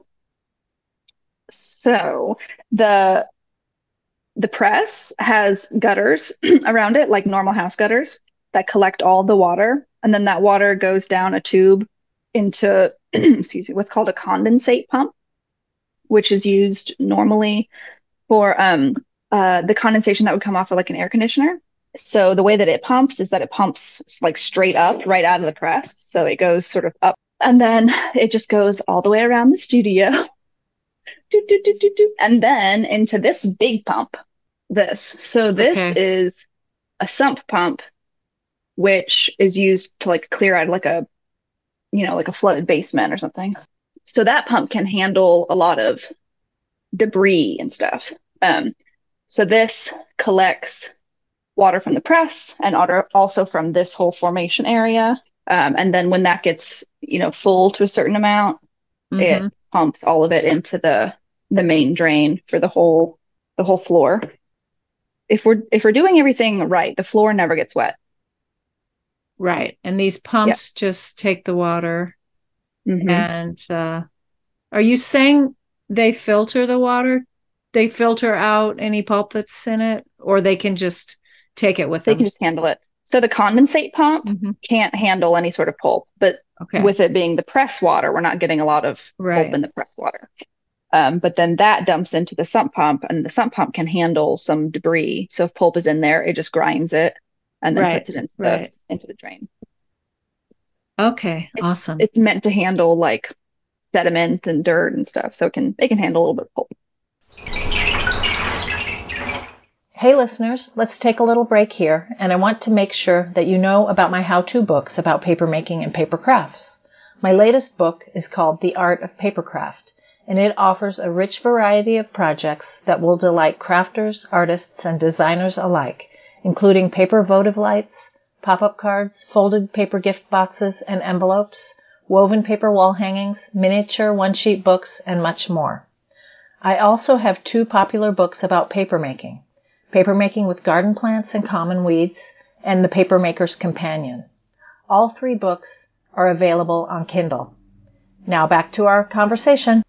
Speaker 3: so the the press has gutters around it, like normal house gutters, that collect all the water, and then that water goes down a tube into, excuse me, what's called a condensate pump, which is used normally for um, uh, the condensation that would come off of like an air conditioner. So the way that it pumps is that it pumps like straight up right out of the press. So it goes sort of up and then it just goes all the way around the studio. do, do, do, do, do, and then into this big pump, this. So this
Speaker 4: Okay.
Speaker 3: is a sump pump, which is used to like clear out like a, you know, like a flooded basement or something. So that pump can handle a lot of debris and stuff. Um, so this collects water from the press and also from this whole formation area. Um, and then when that gets, you know, full to a certain amount,
Speaker 4: Mhm.
Speaker 3: it pumps all of it into the the main drain for the whole the whole floor. If we're if we're doing everything right, the floor never gets wet.
Speaker 4: Right. And these pumps just take the water
Speaker 3: Mhm.
Speaker 4: and uh, are you saying they filter the water? They filter out any pulp that's in it, or they can just take it with
Speaker 3: They
Speaker 4: them?
Speaker 3: can just handle it. So the condensate pump
Speaker 4: Mhm.
Speaker 3: can't handle any sort of pulp, but
Speaker 4: Okay.
Speaker 3: with it being the press water, we're not getting a lot of
Speaker 4: Right.
Speaker 3: pulp in the press water. Um, but then that dumps into the sump pump, and the sump pump can handle some debris. So if pulp is in there, it just grinds it and then
Speaker 4: Right.
Speaker 3: puts it into
Speaker 4: Right.
Speaker 3: the into the drain.
Speaker 4: Okay.
Speaker 3: It's
Speaker 4: Awesome.
Speaker 3: it's meant to handle like sediment and dirt and stuff, so it can it can handle a little bit of pulp.
Speaker 2: Hey listeners, let's take a little break here, and I want to make sure that you know about my how-to books about papermaking and paper crafts. My latest book is called The Art of Papercraft, and it offers a rich variety of projects that will delight crafters, artists, and designers alike, including paper votive lights, pop-up cards, folded paper gift boxes and envelopes, woven paper wall hangings, miniature one-sheet books, and much more. I also have two popular books about papermaking, Papermaking with Garden Plants and Common Weeds, and The Papermaker's Companion. All three books are available on Kindle. Now back to our conversation.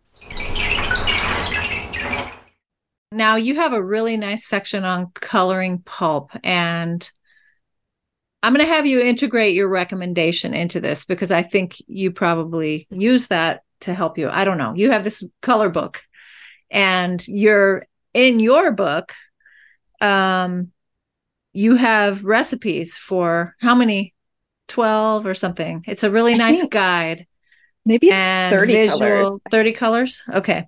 Speaker 4: Now you have a really nice section on coloring pulp, and I'm going to have you integrate your recommendation into this because I think you probably use that to help you. I don't know. You have this color book, and you're in your book. Um, you have recipes for how many? twelve or something. It's a really
Speaker 3: I
Speaker 4: nice
Speaker 3: think
Speaker 4: guide
Speaker 3: maybe it's
Speaker 4: and
Speaker 3: thirty
Speaker 4: visual.
Speaker 3: colors.
Speaker 4: thirty colors. Okay.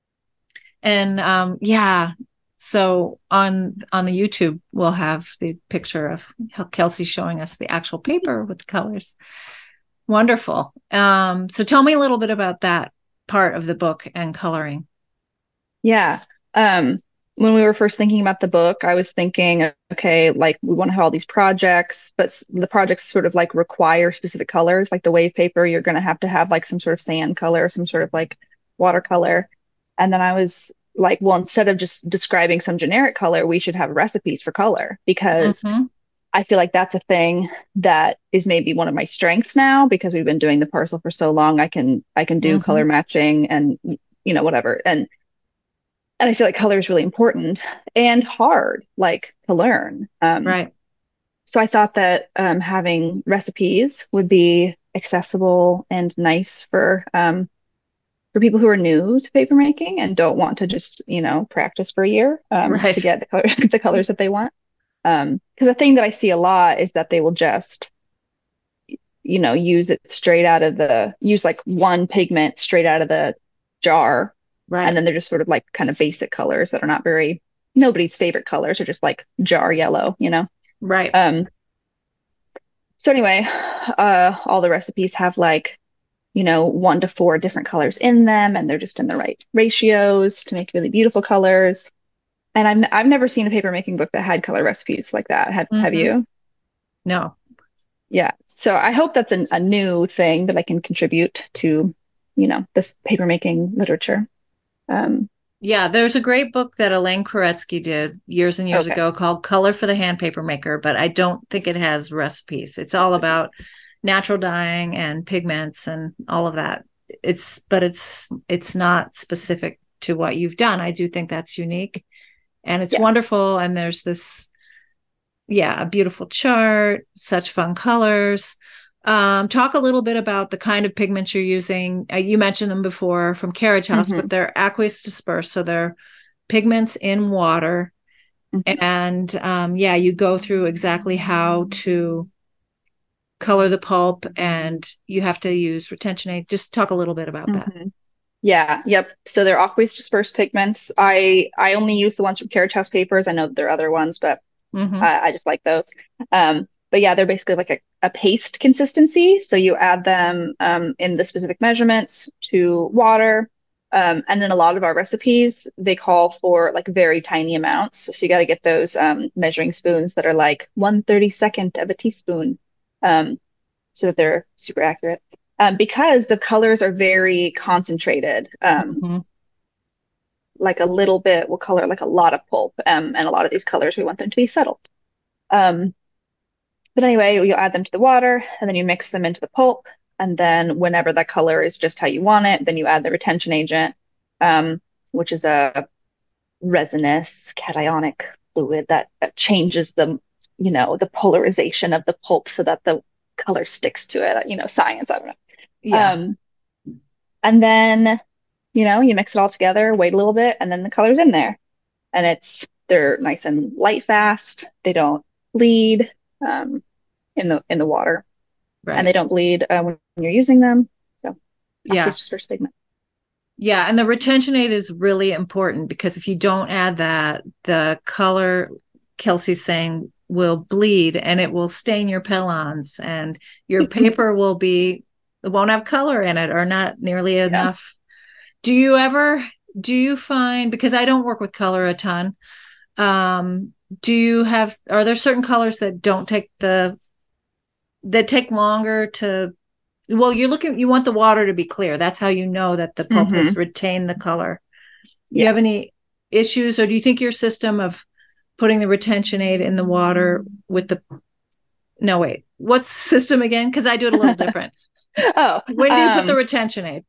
Speaker 4: And um, yeah, so on on the YouTube, we'll have the picture of Kelsey showing us the actual paper with the colors. Wonderful. Um, so tell me a little bit about that part of the book and coloring.
Speaker 3: Yeah. Um, when we were first thinking about the book, I was thinking, okay, like we want to have all these projects, but s- the projects sort of like require specific colors, like the wave paper, you're going to have to have like some sort of sand color, some sort of like watercolor. And then I was like, well, instead of just describing some generic color, we should have recipes for color because
Speaker 4: Mm-hmm.
Speaker 3: I feel like that's a thing that is maybe one of my strengths now because we've been doing the parcel for so long. I can I can do
Speaker 4: Mm-hmm.
Speaker 3: color matching and you know whatever. And and I feel like color is really important and hard, like to learn. Um,
Speaker 4: Right.
Speaker 3: so I thought that um, having recipes would be accessible and nice for um, for people who are new to paper making and don't want to just, you know, practice for a year um, to
Speaker 4: Right.
Speaker 3: get the colors the colors that they want. Um, because the thing that I see a lot is that they will just, you know, use it straight out of the use like one pigment straight out of the jar and
Speaker 4: Right.
Speaker 3: then they're just sort of like kind of basic colors that are not very nobody's favorite colors are just like jar yellow, you know.
Speaker 4: Right.
Speaker 3: Um, so anyway, uh, all the recipes have like, you know, one to four different colors in them, and they're just in the right ratios to make really beautiful colors. And I've I've never seen a paper making book that had color recipes like that. Have have
Speaker 4: Mm-hmm.
Speaker 3: you?
Speaker 4: No.
Speaker 3: Yeah. So I hope that's an, a new thing that I can contribute to, you know, this paper making literature. Um,
Speaker 4: Yeah, there's a great book that Elaine Koretsky did years and years
Speaker 3: okay.
Speaker 4: ago called Color for the Hand Paper Maker, but I don't think it has recipes. It's all about natural dyeing and pigments and all of that. It's but it's it's not specific to what you've done. I do think that's unique and it's
Speaker 3: Yeah.
Speaker 4: wonderful. And there's this, yeah, a beautiful chart, such fun colors. Um, talk a little bit about the kind of pigments you're using. Uh, you mentioned them before from Carriage House,
Speaker 3: Mm-hmm.
Speaker 4: but they're aqueous dispersed. So they're pigments in water.
Speaker 3: Mm-hmm.
Speaker 4: And um, yeah, you go through exactly how to color the pulp, and you have to use retention aid. Just talk a little bit about that.
Speaker 3: Mm-hmm. Yeah, yep. So they're aqueous dispersed pigments. I I only use the ones from Carriage House Papers. I know that there are other ones, but
Speaker 4: Mm-hmm.
Speaker 3: I, I just like those. Um, but yeah, they're basically like a, a paste consistency. So you add them um, in the specific measurements to water. Um, and then a lot of our recipes, they call for like very tiny amounts. So you got to get those um, measuring spoons that are like one thirty-second of a teaspoon, um, so that they're super accurate. Um, because the colors are very concentrated. Um,
Speaker 4: Mm-hmm.
Speaker 3: like a little bit will color like a lot of pulp. Um, and a lot of these colors, we want them to be settled. Um, but anyway, you'll add them to the water and then you mix them into the pulp. And then whenever that color is just how you want it, then you add the retention agent, um, which is a resinous cationic fluid that, that changes the, you know, the polarization of the pulp so that the color sticks to it. You know, science, I don't know.
Speaker 4: Yeah.
Speaker 3: Um, and then, you know, you mix it all together, wait a little bit, and then the color's in there. And it's they're nice and light fast. They don't bleed um, in the in the water, and they
Speaker 4: Right.
Speaker 3: don't bleed uh, when you're using them. So
Speaker 4: Yeah.
Speaker 3: aqueous dispersed pigment.
Speaker 4: Yeah. And the retention aid is really important because if you don't add that, the color, Kelsey's saying, will bleed and it will stain your pellons, and your paper will be, it won't have color in it or not nearly
Speaker 3: Yeah.
Speaker 4: enough. Do you ever, do you find, because I don't work with color a ton, um, do you have, are there certain colors that don't take the, that take longer to, well, you're looking, you want the water to be clear. That's how you know that the pulp
Speaker 3: hmm
Speaker 4: has retained the color. Do you
Speaker 3: Yeah.
Speaker 4: have any issues, or do you think your system of putting the retention aid in the water with the, no, wait, what's the system again? Because I do it a little different.
Speaker 3: Oh,
Speaker 4: When do you put the
Speaker 3: um,
Speaker 4: retention aid?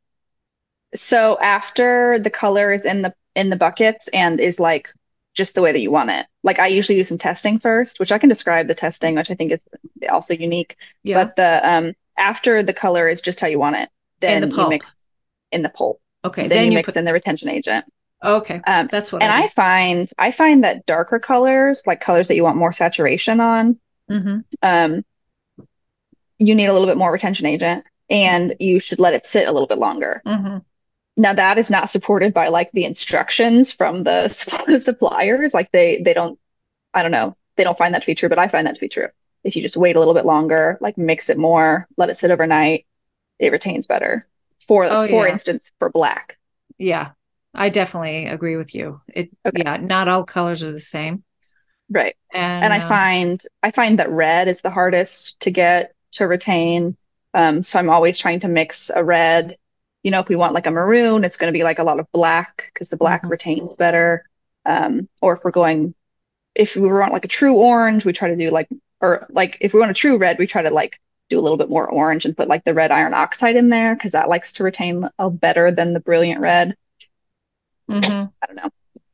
Speaker 3: so after the color is in the in the buckets and is like just the way that you want it. Like I usually do some testing first, which I can describe the testing, which I think is also unique.
Speaker 4: Yeah.
Speaker 3: But the um after the color is just how you want it,
Speaker 4: In the
Speaker 3: then you
Speaker 4: pulp.
Speaker 3: mix in the pulp.
Speaker 4: Okay.
Speaker 3: Then
Speaker 4: Then
Speaker 3: you
Speaker 4: you
Speaker 3: mix
Speaker 4: put,
Speaker 3: in the retention agent.
Speaker 4: okay.
Speaker 3: Um,
Speaker 4: That's what
Speaker 3: and
Speaker 4: I
Speaker 3: I
Speaker 4: do.
Speaker 3: find I find that darker colors, like colors that you want more saturation on,
Speaker 4: Mm-hmm.
Speaker 3: um, you need a little bit more retention agent, and you should let it sit a little bit longer.
Speaker 4: Mm-hmm.
Speaker 3: Now that is not supported by like the instructions from the suppliers. Like they they don't, I don't know, they don't find that to be true, but I find that to be true. If you just wait a little bit longer, like mix it more, let it sit overnight, it retains better. For
Speaker 4: Oh,
Speaker 3: for
Speaker 4: yeah.
Speaker 3: instance, for black.
Speaker 4: Yeah. I definitely agree with you. It,
Speaker 3: Okay,
Speaker 4: yeah, not all colors are the same.
Speaker 3: right. And
Speaker 4: And
Speaker 3: I
Speaker 4: um,
Speaker 3: find I find that red is the hardest to get to retain. Um, so I'm always trying to mix a red. You know, if we want like a maroon, it's going to be like a lot of black because the black
Speaker 4: mhm.
Speaker 3: retains better. Um, or if we're going, if we want like a true orange, we try to do like, or like if we want a true red, we try to like do a little bit more orange and put like the red iron oxide in there because that likes to retain a better than the brilliant red.
Speaker 4: Mhm.
Speaker 3: I don't know.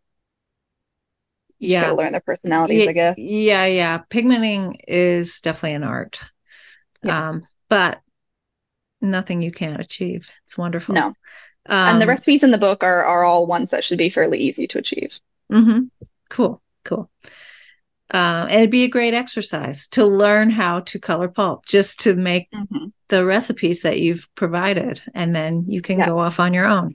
Speaker 3: You just got to
Speaker 4: Yeah.
Speaker 3: learn their personalities,
Speaker 4: Yeah,
Speaker 3: I guess.
Speaker 4: yeah, yeah. Pigmenting is definitely an art.
Speaker 3: Yeah.
Speaker 4: Um, but nothing you can't achieve. It's wonderful.
Speaker 3: No. And the
Speaker 4: Um,
Speaker 3: recipes in the book are are all ones that should be fairly easy to achieve.
Speaker 4: mhm. Cool, cool. Uh, and it'd be a great exercise to learn how to color pulp, just to make
Speaker 3: hmm
Speaker 4: the recipes that you've provided, and then you can
Speaker 3: Yeah.
Speaker 4: go off on your own.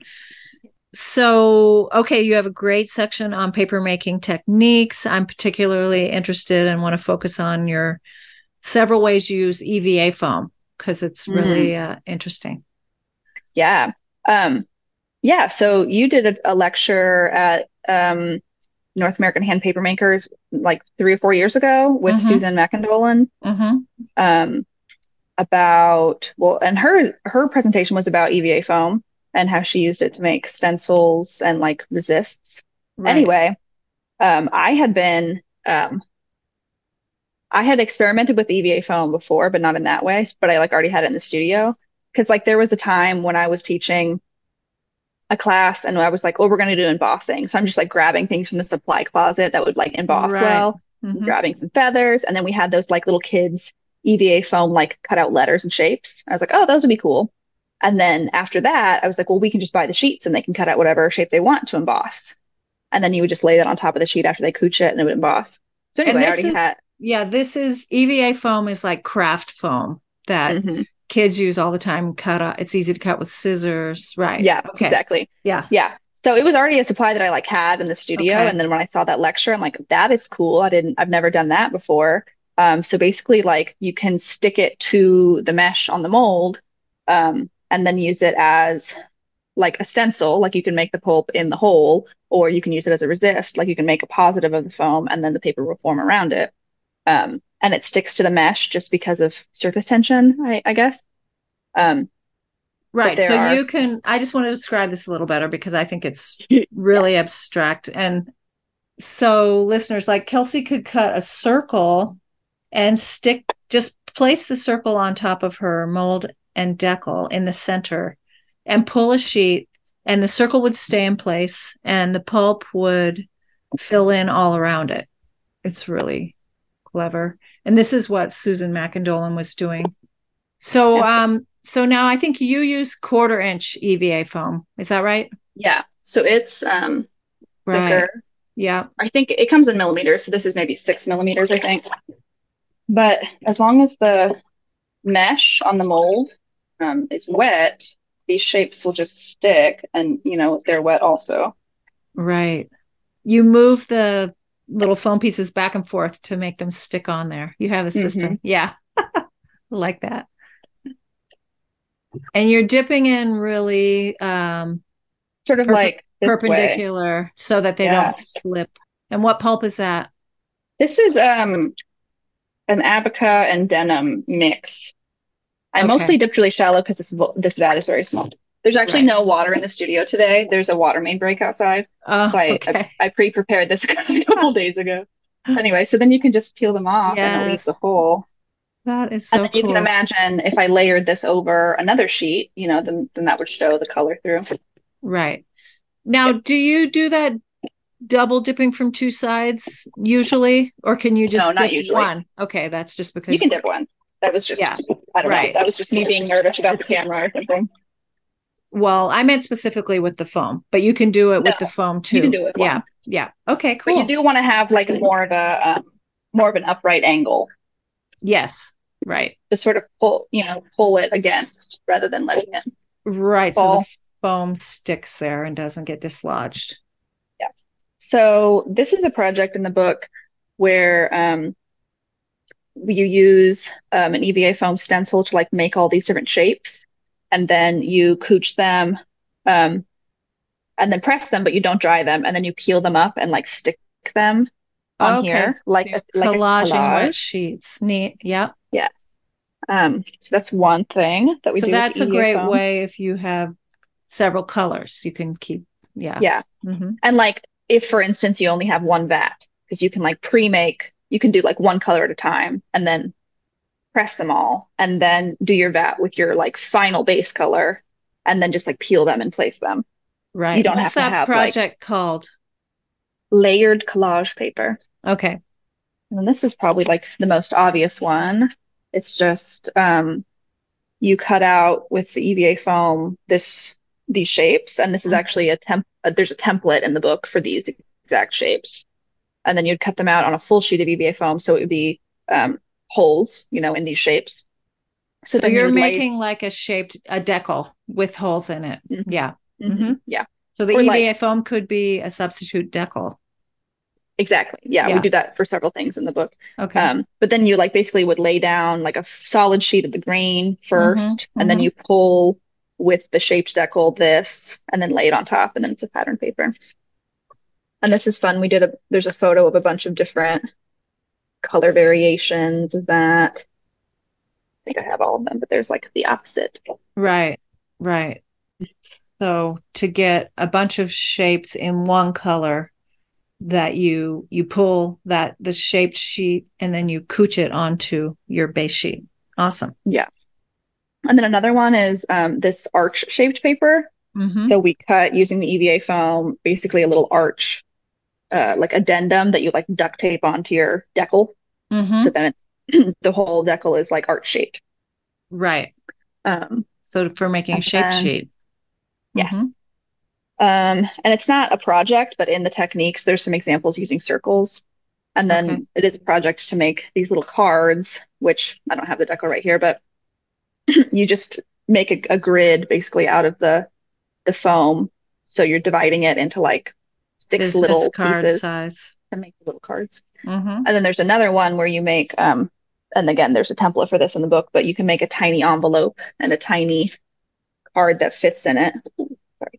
Speaker 4: So, okay, you have a great section on paper making techniques. I'm particularly interested and want to focus on your several ways you use E V A foam because it's
Speaker 3: Mm,
Speaker 4: really uh, interesting.
Speaker 3: yeah. Um, yeah. So you did a, a lecture at um, North American Hand Paper Makers like three or four years ago with
Speaker 4: Mm-hmm.
Speaker 3: Susan McIndolan
Speaker 4: Mm-hmm.
Speaker 3: um, about, well, and her her presentation was about E V A foam and how she used it to make stencils and like resists.
Speaker 4: Right.
Speaker 3: Anyway, um, I had been um, I had experimented with E V A foam before, but not in that way. But I like already had it in the studio because like there was a time when I was teaching a class and I was like, oh, we're going to do embossing. So I'm just like grabbing things from the supply closet that would like emboss
Speaker 4: Right.
Speaker 3: well,
Speaker 4: Mm-hmm.
Speaker 3: grabbing some feathers. And then we had those like little kids E V A foam like cut out letters and shapes. I was like, oh, those would be cool. And then after that, I was like, well, we can just buy the sheets and they can cut out whatever shape they want to emboss. And then you would just lay that on top of the sheet after they cooch it and it would emboss. So
Speaker 4: And
Speaker 3: anyway, I
Speaker 4: this
Speaker 3: already
Speaker 4: is,
Speaker 3: had.
Speaker 4: yeah, this is E V A foam is like craft foam that
Speaker 3: Mhm.
Speaker 4: kids use all the time. Cut up. It's easy to cut with scissors. Right.
Speaker 3: Yeah,
Speaker 4: Okay.
Speaker 3: exactly.
Speaker 4: Yeah.
Speaker 3: Yeah. So it was already a supply that I like had in the studio.
Speaker 4: Okay.
Speaker 3: And then when I saw that lecture, I'm like, that is cool. I didn't, I've never done that before. Um, so basically, like you can stick it to the mesh on the mold, um, and then use it as like a stencil. Like you can make the pulp in the hole, or you can use it as a resist. Like you can make a positive of the foam, and then the paper will form around it. Um, and it sticks to the mesh just because of surface tension, I, I guess. Um,
Speaker 4: Right.
Speaker 3: there
Speaker 4: So
Speaker 3: are
Speaker 4: you can, I just want to describe this a little better because I think it's really
Speaker 3: Yes.
Speaker 4: abstract. And so listeners, like Kelsey could cut a circle and stick, just place the circle on top of her mold and decal in the center and pull a sheet, and the circle would stay in place and the pulp would fill in all around it. It's really clever. And this is what Susan McIndolan was doing. So,
Speaker 3: Yes.
Speaker 4: um, so now I think you use quarter inch E V A foam. Is that right?
Speaker 3: Yeah. So it's um
Speaker 4: Right.
Speaker 3: thicker.
Speaker 4: Yeah.
Speaker 3: I think it comes in millimeters, so this is maybe six millimeters, I think. But as long as the mesh on the mold um, is wet, these shapes will just stick, and you know they're wet also.
Speaker 4: Right. You move the little foam pieces back and forth to make them stick on there. You have a system. Yeah. Like that. And you're dipping in really um,
Speaker 3: Sort of
Speaker 4: perp-
Speaker 3: like this way.
Speaker 4: perpendicular so that they
Speaker 3: Yeah.
Speaker 4: don't slip. And what pulp is that?
Speaker 3: This is um an Abaca and denim mix. I
Speaker 4: Okay.
Speaker 3: mostly dipped really shallow because this vo- this vat is very small. There's actually
Speaker 4: Right.
Speaker 3: no water in the studio today. There's a water main break outside.
Speaker 4: Oh,
Speaker 3: So I,
Speaker 4: okay.
Speaker 3: I, I pre-prepared this a couple days ago. Anyway, so then you can just peel them off and it leaves the
Speaker 4: Yes.
Speaker 3: hole.
Speaker 4: That is
Speaker 3: And
Speaker 4: so
Speaker 3: then you can
Speaker 4: cool.
Speaker 3: imagine if I layered this over another sheet, you know, then then that would show the color through.
Speaker 4: Right. Now, do you do that double dipping from two sides usually, or can you just
Speaker 3: No, not
Speaker 4: dip
Speaker 3: usually.
Speaker 4: one? Okay, that's just because
Speaker 3: You can dip one. That was just,
Speaker 4: Yeah.
Speaker 3: I don't
Speaker 4: Right.
Speaker 3: know. That was just me being nervous about the
Speaker 4: It's-
Speaker 3: camera or something.
Speaker 4: Well, I meant specifically with the foam, but you can do it with
Speaker 3: No,
Speaker 4: the foam too.
Speaker 3: you can do it with
Speaker 4: Yeah.
Speaker 3: one.
Speaker 4: Yeah. Okay,
Speaker 3: But you
Speaker 4: cool.
Speaker 3: do want to have like more of a um, more of an upright angle
Speaker 4: Yes. Right.
Speaker 3: to sort of pull, you know, pull it against rather than letting it
Speaker 4: Right. So
Speaker 3: fall.
Speaker 4: the foam sticks there and doesn't get dislodged.
Speaker 3: So this is a project in the book where um, you use um, an E V A foam stencil to like make all these different shapes, and then you cooch them, um, and then press them, but you don't dry them, and then you peel them up and like stick them on
Speaker 4: Okay.
Speaker 3: here like
Speaker 4: So
Speaker 3: a, like a
Speaker 4: collaging wet
Speaker 3: collage.
Speaker 4: sheets. Neat. Yeah.
Speaker 3: Yeah. Um, so that's one thing that we
Speaker 4: So
Speaker 3: do with
Speaker 4: that's a
Speaker 3: E V A
Speaker 4: great
Speaker 3: foam.
Speaker 4: way if you have several colors, you can keep. Yeah.
Speaker 3: Yeah.
Speaker 4: Mhm.
Speaker 3: And like if, for instance, you only have one vat, because you can like pre-make, you can do like one color at a time and then press them all and then do your vat with your like final base color and then just like peel them and place them. You
Speaker 4: Right.
Speaker 3: don't
Speaker 4: What's
Speaker 3: have to
Speaker 4: that
Speaker 3: have like
Speaker 4: project called?
Speaker 3: layered collage paper.
Speaker 4: Okay.
Speaker 3: And this is probably like the most obvious one. It's just um, you cut out with the E V A foam this these shapes, and this is actually a temp. Uh, there's a template in the book for these exact shapes, and then you'd cut them out on a full sheet of E V A foam, so it would be um, holes, you know, in these shapes.
Speaker 4: So,
Speaker 3: then you
Speaker 4: you're
Speaker 3: would lay-
Speaker 4: making like a shaped a decal with holes in it.
Speaker 3: Mhm.
Speaker 4: Yeah.
Speaker 3: Mhm.
Speaker 4: Mhm.
Speaker 3: Yeah,
Speaker 4: So the
Speaker 3: Or
Speaker 4: E V A
Speaker 3: like-
Speaker 4: foam could be a substitute decal.
Speaker 3: exactly. Yeah,
Speaker 4: Yeah.
Speaker 3: we do that for several things in the book.
Speaker 4: Okay.
Speaker 3: Um, but then you like basically would lay down like a f- solid sheet of the grain 1st and then
Speaker 4: mhm.
Speaker 3: you pull with the shaped decal this, and then lay it on top, and then it's a pattern paper. And this is fun. We did a there's a photo of a bunch of different color variations of that. I think I have all of them, but there's like the opposite.
Speaker 4: Right. Right. So to get a bunch of shapes in one color that you you pull that the shaped sheet and then you cooch it onto your base sheet. Awesome.
Speaker 3: Yeah. And then another one is um, this arch shaped paper.
Speaker 4: Mhm.
Speaker 3: So we cut using the E V A foam, basically a little arch, uh, like addendum that you like duct tape onto your decal.
Speaker 4: Mhm.
Speaker 3: So then the whole decal is like art shaped.
Speaker 4: Right.
Speaker 3: Um,
Speaker 4: So for making a
Speaker 3: and
Speaker 4: shape
Speaker 3: then,
Speaker 4: sheet.
Speaker 3: yes.
Speaker 4: Mm-hmm.
Speaker 3: Um, and it's not a project, but in the techniques, there's some examples using circles. And
Speaker 4: Okay.
Speaker 3: then it is a project to make these little cards, which I don't have the decal right here, but you just make a, a grid basically out of the the foam. So you're dividing it into like six
Speaker 4: Business
Speaker 3: little
Speaker 4: card
Speaker 3: pieces
Speaker 4: size.
Speaker 3: to make the little cards.
Speaker 4: Mm-hmm.
Speaker 3: And then there's another one where you make, um, and again, there's a template for this in the book, but you can make a tiny envelope and a tiny card that fits in it. Ooh, sorry.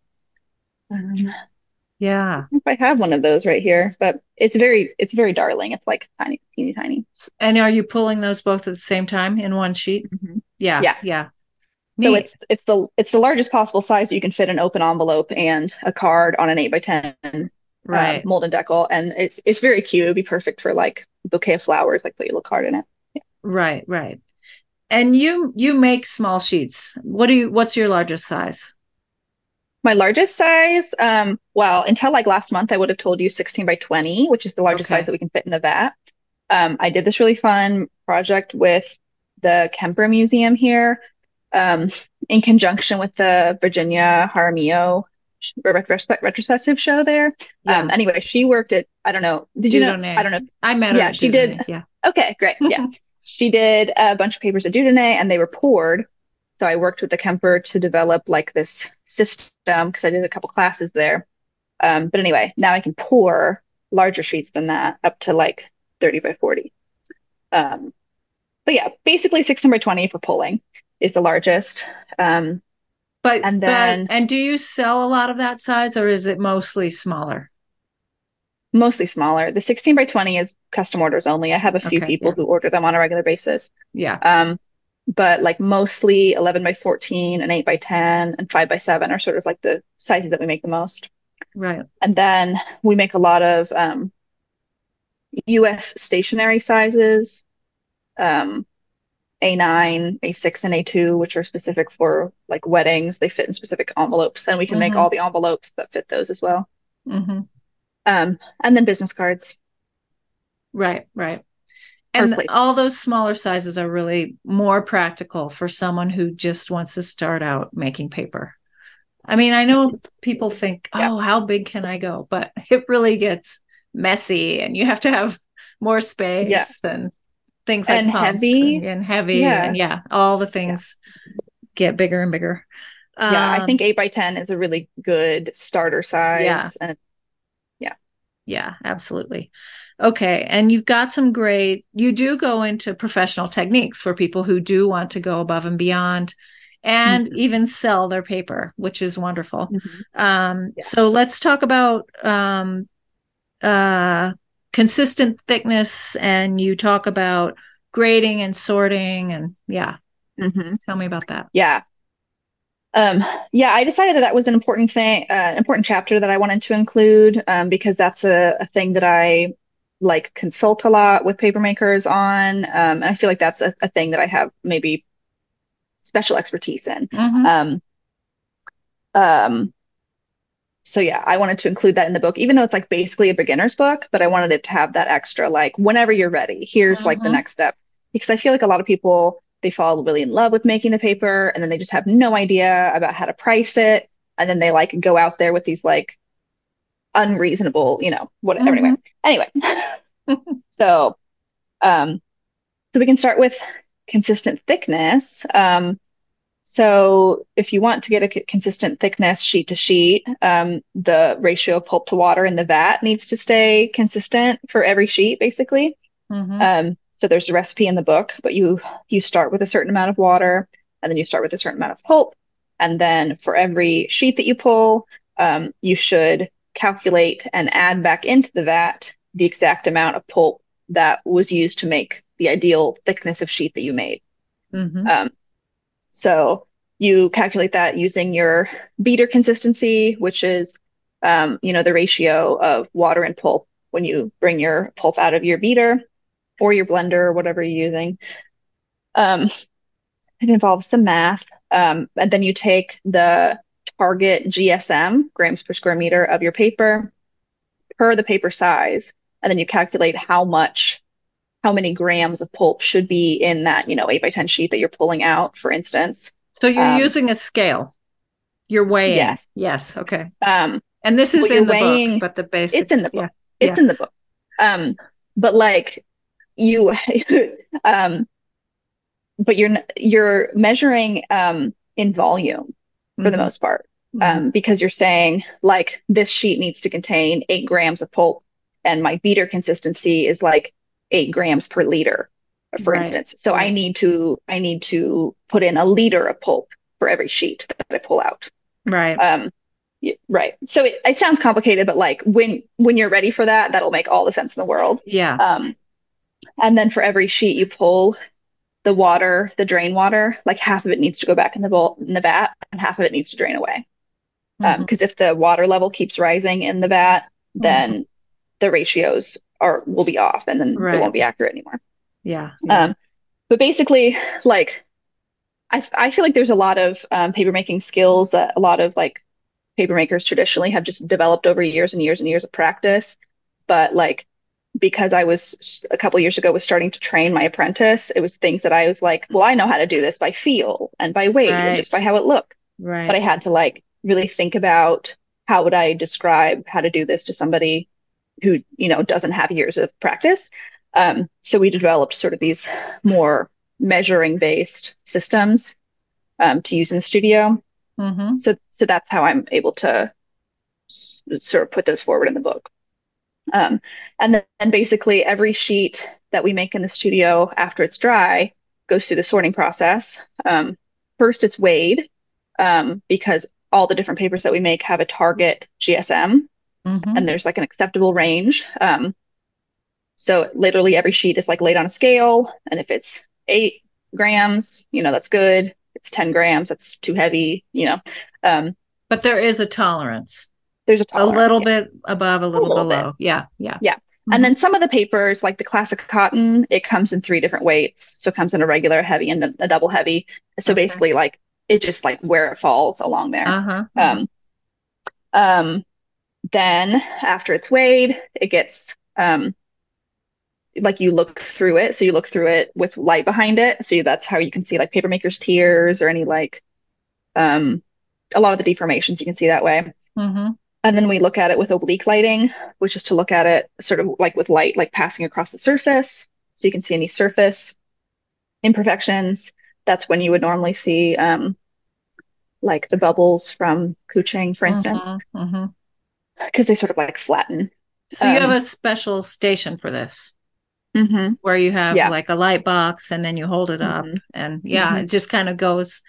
Speaker 3: Um,
Speaker 4: Yeah.
Speaker 3: if I have one of those right here, but it's very, it's very darling. It's like tiny, teeny tiny.
Speaker 4: And are you pulling those both at the same time in one sheet?
Speaker 3: Mhm.
Speaker 4: Yeah.
Speaker 3: Yeah.
Speaker 4: Yeah.
Speaker 3: So
Speaker 4: Neat.
Speaker 3: it's it's the it's the largest possible size you can fit an open envelope and a card on an eight by ten um,
Speaker 4: Right.
Speaker 3: mold and decal, and it's it's very cute. It would be perfect for like a bouquet of flowers, like put your little card in it. Yeah.
Speaker 4: Right. Right. And you you make small sheets. What do you what's your largest size?
Speaker 3: My largest size, um, well, until like last month, I would have told you sixteen by twenty, which is the largest size
Speaker 4: Okay.
Speaker 3: that we can fit in the vat. Um, I did this really fun project with the Kemper Museum here, um, in conjunction with the Virginia Jaramillo retrospect retrospective show there. Um,
Speaker 4: Yeah.
Speaker 3: anyway, she worked at, I don't know, did you know? I
Speaker 4: Dieudonné.
Speaker 3: don't know.
Speaker 4: I met her
Speaker 3: Yeah,
Speaker 4: at
Speaker 3: she did.
Speaker 4: Dieudonné. Yeah.
Speaker 3: Okay, great. Yeah. She did a bunch of papers at Dieudonné and they were poured. So I worked with the Kemper to develop like this system because I did a couple classes there. Um, but anyway, now I can pour larger sheets than that up to like thirty by forty. Um, but yeah, basically sixteen by twenty for pulling is the largest. Um,
Speaker 4: But
Speaker 3: and
Speaker 4: but
Speaker 3: then
Speaker 4: and do you sell a lot of that size or is it mostly smaller?
Speaker 3: mostly smaller. The sixteen by twenty is custom orders only. I have a few
Speaker 4: Okay.
Speaker 3: people
Speaker 4: Yeah.
Speaker 3: who order them on a regular basis.
Speaker 4: Yeah.
Speaker 3: Um, but like mostly eleven by fourteen and eight by ten and five by seven are sort of like the sizes that we make the most.
Speaker 4: Right.
Speaker 3: And then we make a lot of um, U S stationary sizes, um, A nine, A six, and A two, which are specific for like weddings. They fit in specific envelopes, and we can make
Speaker 4: Mm-hmm.
Speaker 3: all the envelopes that fit those as well.
Speaker 4: Mm-hmm.
Speaker 3: Um, and then business cards
Speaker 4: Right. Right.
Speaker 3: or
Speaker 4: And
Speaker 3: plates.
Speaker 4: all those smaller sizes are really more practical for someone who just wants to start out making paper. I mean, I know people think,
Speaker 3: Yeah.
Speaker 4: oh, how big can I go? But it really gets messy and you have to have more
Speaker 3: Yeah.
Speaker 4: space and things like
Speaker 3: And
Speaker 4: pumps and,
Speaker 3: heavy.
Speaker 4: and heavy.
Speaker 3: Yeah.
Speaker 4: And yeah, all the
Speaker 3: Yeah.
Speaker 4: things get bigger and bigger.
Speaker 3: Yeah. I think
Speaker 4: Um,
Speaker 3: eight by ten is a really good starter
Speaker 4: yeah,
Speaker 3: size. And yeah.
Speaker 4: yeah, absolutely. Okay. And you've got some great, you do go into professional techniques for people who do want to go above and beyond and
Speaker 3: Mhm.
Speaker 4: even sell their paper, which is wonderful.
Speaker 3: Mhm.
Speaker 4: Um,
Speaker 3: Yeah.
Speaker 4: so let's talk about um, uh, consistent thickness, and you talk about grading and sorting, and yeah,
Speaker 3: Mhm.
Speaker 4: tell me about that.
Speaker 3: Yeah. Um, yeah, I decided that that was an important thing, uh, important chapter that I wanted to include, um, because that's a, a thing that I like consult a lot with paper makers on. Um, and I feel like that's a, a thing that I have maybe special expertise in.
Speaker 4: Mm-hmm.
Speaker 3: Um, um, so yeah, I wanted to include that in the book, even though it's like basically a beginner's book, but I wanted it to have that extra, like whenever you're ready, here's like the
Speaker 4: Mm-hmm.
Speaker 3: next step. Because I feel like a lot of people, they fall really in love with making the paper and then they just have no idea about how to price it. And then they like go out there with these like unreasonable, you know, whatever.
Speaker 4: Mm-hmm.
Speaker 3: Anyway, anyway. So, um, so we can start with consistent thickness. Um, so if you want to get a c- consistent thickness sheet to sheet, um, the ratio of pulp to water in the vat needs to stay consistent for every sheet, basically.
Speaker 4: Mm-hmm.
Speaker 3: Um, so there's a recipe in the book, but you you start with a certain amount of water, and then you start with a certain amount of pulp, and then for every sheet that you pull, um, you should calculate and add back into the vat the exact amount of pulp that was used to make the ideal thickness of sheet that you made.
Speaker 4: Mm-hmm.
Speaker 3: Um, so you calculate that using your beater consistency, which is, um, you know, the ratio of water and pulp when you bring your pulp out of your beater or your blender or whatever you're using. Um, it involves some math. Um, and then you take the target G S M, grams per square meter, of your paper per the paper size. And then you calculate how much how many grams of pulp should be in that, you know, eight by ten sheet that you're pulling out, for instance.
Speaker 4: So you're
Speaker 3: Um,
Speaker 4: using a scale. You're weighing.
Speaker 3: yes.
Speaker 4: Yes. Okay.
Speaker 3: Um,
Speaker 4: And this is
Speaker 3: well, you're
Speaker 4: in the book,
Speaker 3: weighing,
Speaker 4: but the
Speaker 3: it's
Speaker 4: basic,
Speaker 3: in the book.
Speaker 4: yeah.
Speaker 3: It's
Speaker 4: Yeah.
Speaker 3: in the book. Um, but like you, um, but you're n- you're measuring um in volume for the
Speaker 4: Mhm.
Speaker 3: most part,
Speaker 4: Mhm.
Speaker 3: um, because you're saying like this sheet needs to contain eight grams of pulp, and my beater consistency is like eight grams per liter, for
Speaker 4: Right.
Speaker 3: instance. So I
Speaker 4: Right.
Speaker 3: need to I need to put in a liter of pulp for every sheet that I pull out.
Speaker 4: Right.
Speaker 3: Um, y- right. So it, it sounds complicated, but like when when you're ready for that, that'll make all the sense in the world.
Speaker 4: Yeah.
Speaker 3: Um, and then for every sheet you pull, the water, the drain water, like half of it needs to go back in the bowl in the vat, and half of it needs to drain away. Um,
Speaker 4: Mhm.
Speaker 3: because if the water level keeps rising in the vat,
Speaker 4: Mhm.
Speaker 3: then the ratios are will be off, and then it
Speaker 4: Right.
Speaker 3: won't be accurate anymore.
Speaker 4: Yeah. Yeah.
Speaker 3: Um, but basically, like I I feel like there's a lot of um, paper making skills that a lot of like paper makers traditionally have just developed over years and years and years of practice. But like because I was a couple years ago was starting to train my apprentice, it was things that I was like, well, I know how to do this by feel and by weight and just by
Speaker 4: Right.
Speaker 3: how it looks. But I
Speaker 4: Right.
Speaker 3: had to like really think about how would I describe how to do this to somebody who, you know, doesn't have years of practice. Um, so we developed sort of these more measuring based systems um, to use in the studio.
Speaker 4: Mhm.
Speaker 3: So so that's how I'm able to s- sort of put those forward in the book. Um, and then and basically every sheet that we make in the studio after it's dry goes through the sorting process. Um, first, it's weighed um, because all the different papers that we make have a target G S M, and
Speaker 4: Mhm.
Speaker 3: there's like an acceptable range. Um, so literally every sheet is like laid on a scale, and if it's eight grams, you know, that's good. If it's ten grams, that's too heavy, you know. Um,
Speaker 4: But there is a tolerance.
Speaker 3: there's a
Speaker 4: A
Speaker 3: tolerance,
Speaker 4: little
Speaker 3: yeah,
Speaker 4: bit above, a
Speaker 3: a
Speaker 4: little
Speaker 3: little bit.
Speaker 4: below. Yeah. Yeah.
Speaker 3: Yeah. And
Speaker 4: Mhm.
Speaker 3: then some of the papers, like the classic cotton, it comes in three different weights. So it comes in a regular heavy and a, a double heavy. So
Speaker 4: Okay.
Speaker 3: basically, like it just like where it falls along there.
Speaker 4: Uh-huh. Uh-huh.
Speaker 3: Um, um, then after it's weighed, it gets um, like you look through it. So you look through it with light behind it. So that's how you can see like papermaker's tears or any like um, a lot of the deformations you can see that way.
Speaker 4: Mhm.
Speaker 3: And then we look at it with oblique lighting, which is to look at it sort of like with light, like passing across the surface. So you can see any surface imperfections. That's when you would normally see um, like the bubbles from couching, for instance,
Speaker 4: Mhm. Mhm.
Speaker 3: because they sort of like flatten.
Speaker 4: So you have
Speaker 3: Um,
Speaker 4: a special station for this
Speaker 3: hmm
Speaker 4: where you have
Speaker 3: Yeah.
Speaker 4: like a light box and then you hold it up
Speaker 3: hmm
Speaker 4: and yeah,
Speaker 3: hmm
Speaker 4: it just kind of goes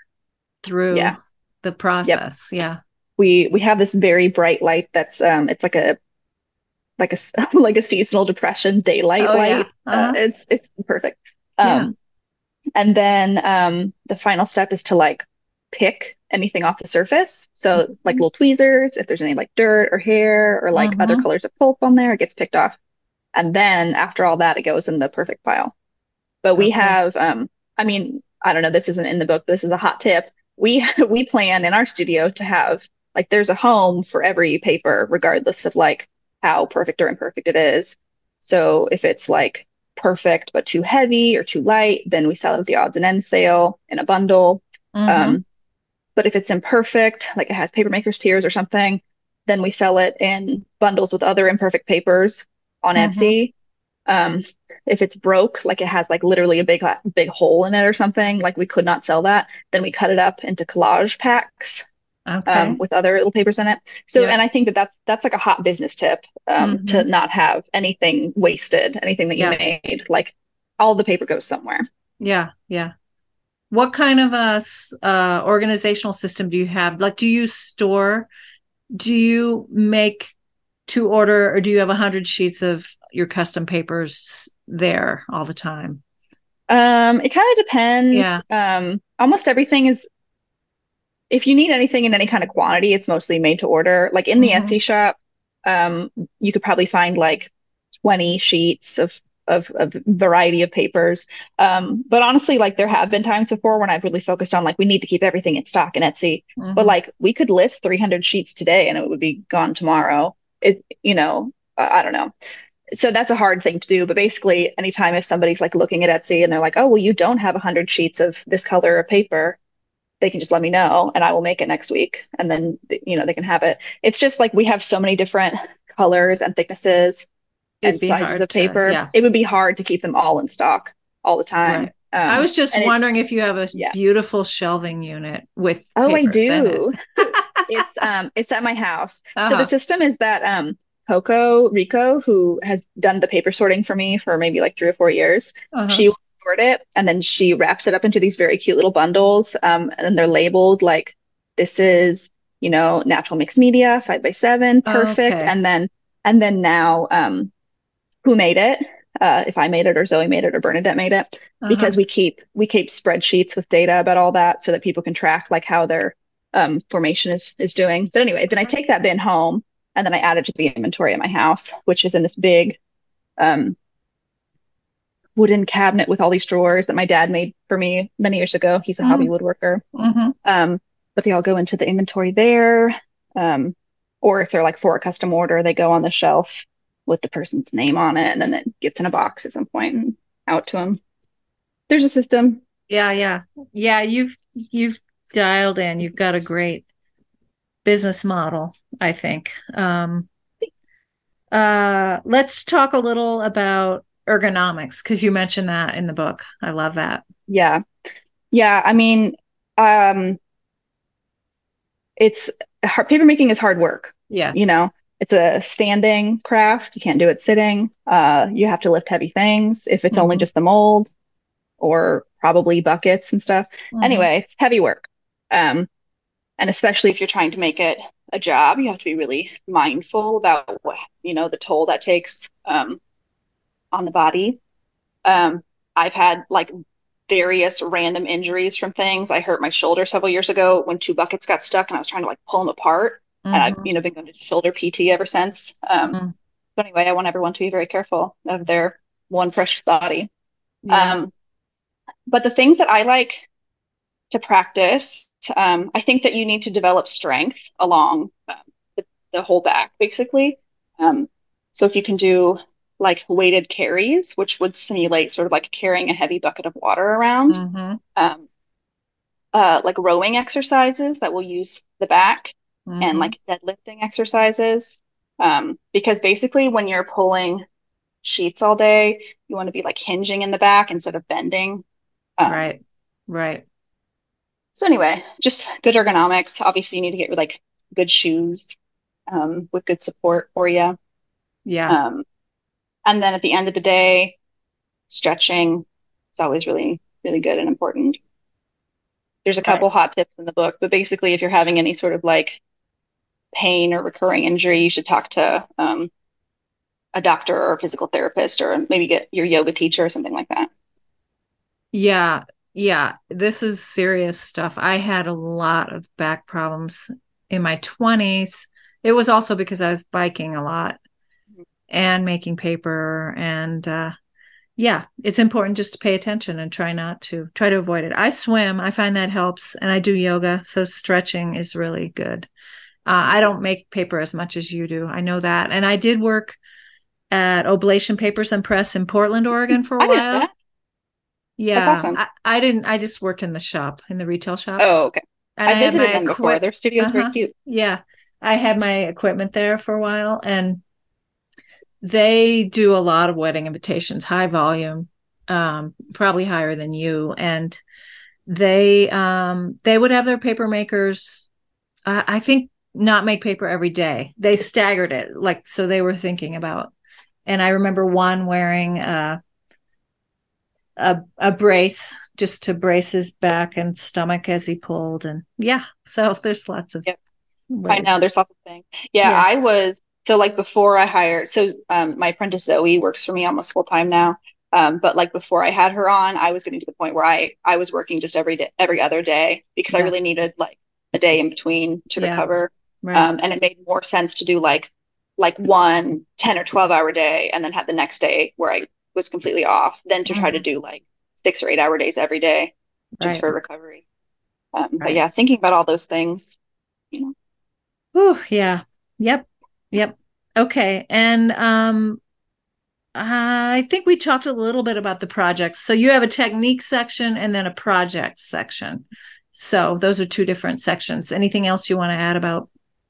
Speaker 4: through
Speaker 3: Yeah.
Speaker 4: the
Speaker 3: Yep.
Speaker 4: process. Yeah.
Speaker 3: We we have this very bright light that's um it's like a like a s- like a seasonal depression daylight
Speaker 4: Oh yeah.
Speaker 3: light. Uh,
Speaker 4: Uh-huh.
Speaker 3: it's it's perfect.
Speaker 4: Yeah.
Speaker 3: Um, And then um, the final step is to like pick anything off the surface. So like
Speaker 4: Mhm.
Speaker 3: little tweezers, if there's any like dirt or hair or like other
Speaker 4: Mhm.
Speaker 3: colors of pulp on there, it gets picked off. And then after all that, it goes in the perfect pile. But we
Speaker 4: Okay.
Speaker 3: have, um, I mean, I don't know, this isn't in the book. This is a hot tip. We we plan in our studio to have like there's a home for every paper, regardless of like how perfect or imperfect it is. So if it's like perfect but too heavy or too light, then we sell it at the odds and ends sale in a bundle.
Speaker 4: Mhm.
Speaker 3: Um, but if it's imperfect, like it has papermaker's tears or something, then we sell it in bundles with other imperfect papers on
Speaker 4: Mhm.
Speaker 3: Etsy. Um, if it's broke, like it has like literally a big big hole in it or something, like we could not sell that, then we cut it up into collage packs um,
Speaker 4: Okay.
Speaker 3: with other little papers in it. So,
Speaker 4: Yep.
Speaker 3: and I think that that's that's like a hot business tip um, to
Speaker 4: Mhm.
Speaker 3: not have anything wasted, anything that you
Speaker 4: Yeah.
Speaker 3: made, like all the paper goes somewhere.
Speaker 4: Yeah. Yeah. What kind of a s- uh, organizational system do you have? Like, do you store? Do you make to order, or do you have a hundred sheets of your custom papers there all the time?
Speaker 3: Um, it kind of depends.
Speaker 4: Yeah.
Speaker 3: Um, almost everything is, if you need anything in any kind of quantity, it's mostly made to order. Like in the
Speaker 4: Hmm.
Speaker 3: Etsy shop, um, you could probably find like twenty sheets of of of variety of papers. Um, but honestly, like there have been times before when I've really focused on like we need to keep everything in stock in Etsy. But
Speaker 4: Hmm.
Speaker 3: like we could list three hundred sheets today and it would be gone tomorrow. It, you know, I, I don't know. so that's a hard thing to do. But basically, anytime if somebody's like looking at Etsy and they're like, oh, well, you don't have a hundred sheets of this color of paper, they can just let me know and I will make it next week. And then, you know, they can have it. It's just like we have so many different colors and thicknesses
Speaker 4: It'd
Speaker 3: and
Speaker 4: be
Speaker 3: sizes
Speaker 4: hard
Speaker 3: of
Speaker 4: to,
Speaker 3: paper.
Speaker 4: yeah,
Speaker 3: It would be hard to keep them all in stock all the time.
Speaker 4: right. I
Speaker 3: Um,
Speaker 4: was just
Speaker 3: and it,
Speaker 4: wondering if you have a
Speaker 3: yeah.
Speaker 4: beautiful shelving unit with
Speaker 3: Oh, I
Speaker 4: papers in it.
Speaker 3: do. It's um it's at my house. So the
Speaker 4: Uh-huh.
Speaker 3: system is that um Coco Rico, who has done the paper sorting for me for maybe like three or four years,
Speaker 4: Uh-huh.
Speaker 3: she will sort it and then she wraps it up into these very cute little bundles. Um, and they're labeled like this is, you know, natural mixed media, five by seven, perfect.
Speaker 4: Okay.
Speaker 3: And then and then now um who made it? Uh, if I made it or Zoe made it or Bernadette made it,
Speaker 4: Uh-huh.
Speaker 3: because we keep we keep spreadsheets with data about all that so that people can track like how their um, formation is is doing. But anyway, then I take that bin home and then I add it to the inventory at my house, which is in this big um, wooden cabinet with all these drawers that my dad made for me many years ago. He's a hobby woodworker.
Speaker 4: Mm-hmm.
Speaker 3: Um, but they all go into the inventory there. Um, or if they're like for a custom order, they go on the shelf with the person's name on it, and then it gets in a box at some point and out to them. There's a system.
Speaker 4: Yeah, yeah. Yeah, you've you've dialed in. You've got a great business model, I think. Um, uh, let's talk a little about ergonomics because you mentioned that in the book. I love that.
Speaker 3: Yeah. Yeah. I mean, um, it's hard, paper making is hard work. You
Speaker 4: Yes.
Speaker 3: know, it's a standing craft. You can't do it sitting. Uh, you have to lift heavy things if it's only
Speaker 4: Mm-hmm.
Speaker 3: just the mold or probably buckets and stuff.
Speaker 4: Mm-hmm.
Speaker 3: Anyway, it's heavy work. Um, and especially if you're trying to make it a job, you have to be really mindful about what, you know, the toll that takes um, on the body. Um, I've had like various random injuries from things. I hurt my shoulder several years ago when two buckets got stuck and I was trying to like pull them apart. And I've,
Speaker 4: Mm-hmm.
Speaker 3: you know, been going to shoulder P T ever since. Um,
Speaker 4: Mm-hmm.
Speaker 3: so anyway, I want everyone to be very careful of their one fresh body.
Speaker 4: Yeah.
Speaker 3: Um, but the things that I like to practice, um, I think that you need to develop strength along um, the, the whole back, basically. Um, so if you can do like weighted carries, which would simulate sort of like carrying a heavy bucket of water around,
Speaker 4: Mm-hmm.
Speaker 3: um, uh, like rowing exercises that will use the back, and
Speaker 4: Mm-hmm.
Speaker 3: like deadlifting exercises. Um, because basically, when you're pulling sheets all day, you want to be like hinging in the back instead of bending. Um,
Speaker 4: Right. Right.
Speaker 3: So anyway, just good ergonomics. Obviously, you need to get like good shoes um, with good support for you.
Speaker 4: Yeah.
Speaker 3: Um, and then at the end of the day, stretching is always really, really good and important. There's a
Speaker 4: Right.
Speaker 3: couple hot tips in the book, but basically, if you're having any sort of like pain or recurring injury, you should talk to um, a doctor or a physical therapist, or maybe get your yoga teacher or something like that.
Speaker 4: Yeah. Yeah. This is serious stuff. I had a lot of back problems in my twenties. It was also because I was biking a lot and making paper and uh yeah, it's important just to pay attention and try not to try to avoid it. I swim, I find that helps, and I do yoga, so stretching is really good. Uh, I don't make paper as much as you do. I know that. And I did work at Oblation Papers and Press in Portland, Oregon for a
Speaker 3: I didn't know
Speaker 4: while.
Speaker 3: that. That's
Speaker 4: Yeah,
Speaker 3: awesome.
Speaker 4: I, I didn't, I just worked in the shop, in the retail shop.
Speaker 3: Oh, okay.
Speaker 4: And
Speaker 3: I
Speaker 4: I had
Speaker 3: visited
Speaker 4: my
Speaker 3: them before.
Speaker 4: equip,
Speaker 3: Their studio is very
Speaker 4: uh-huh.
Speaker 3: cute.
Speaker 4: Yeah. I had my equipment there for a while and they do a lot of wedding invitations, high volume, um, probably higher than you. And they um they would have their paper makers, uh, I think, not make paper every day. They staggered it, like so they were thinking about. And I remember one wearing uh, a a brace just to brace his back and stomach as he pulled. And yeah, so there's lots of
Speaker 3: Yep. I
Speaker 4: ways.
Speaker 3: know there's lots of things. Yeah,
Speaker 4: Yeah,
Speaker 3: I was so like before I hired, so um my apprentice Zoe works for me almost full time now. Um, but like before I had her on, I was getting to the point where I I was working just every day, every other day because I
Speaker 4: yeah,
Speaker 3: really needed like a day in between to
Speaker 4: yeah,
Speaker 3: recover.
Speaker 4: right.
Speaker 3: Um, and it made more sense to do like like one ten or twelve hour day and then have the next day where I was completely off than to try to
Speaker 4: Mhm.
Speaker 3: do like six or eight hour days every day just
Speaker 4: Right,
Speaker 3: for recovery. Um, but
Speaker 4: right.
Speaker 3: yeah, thinking about all those things, you know.
Speaker 4: Oh, yeah. Yep. Yep. Okay. And um I think we talked a little bit about the projects. So you have a technique section and then a project section. So those are two different sections. Anything else you want to add about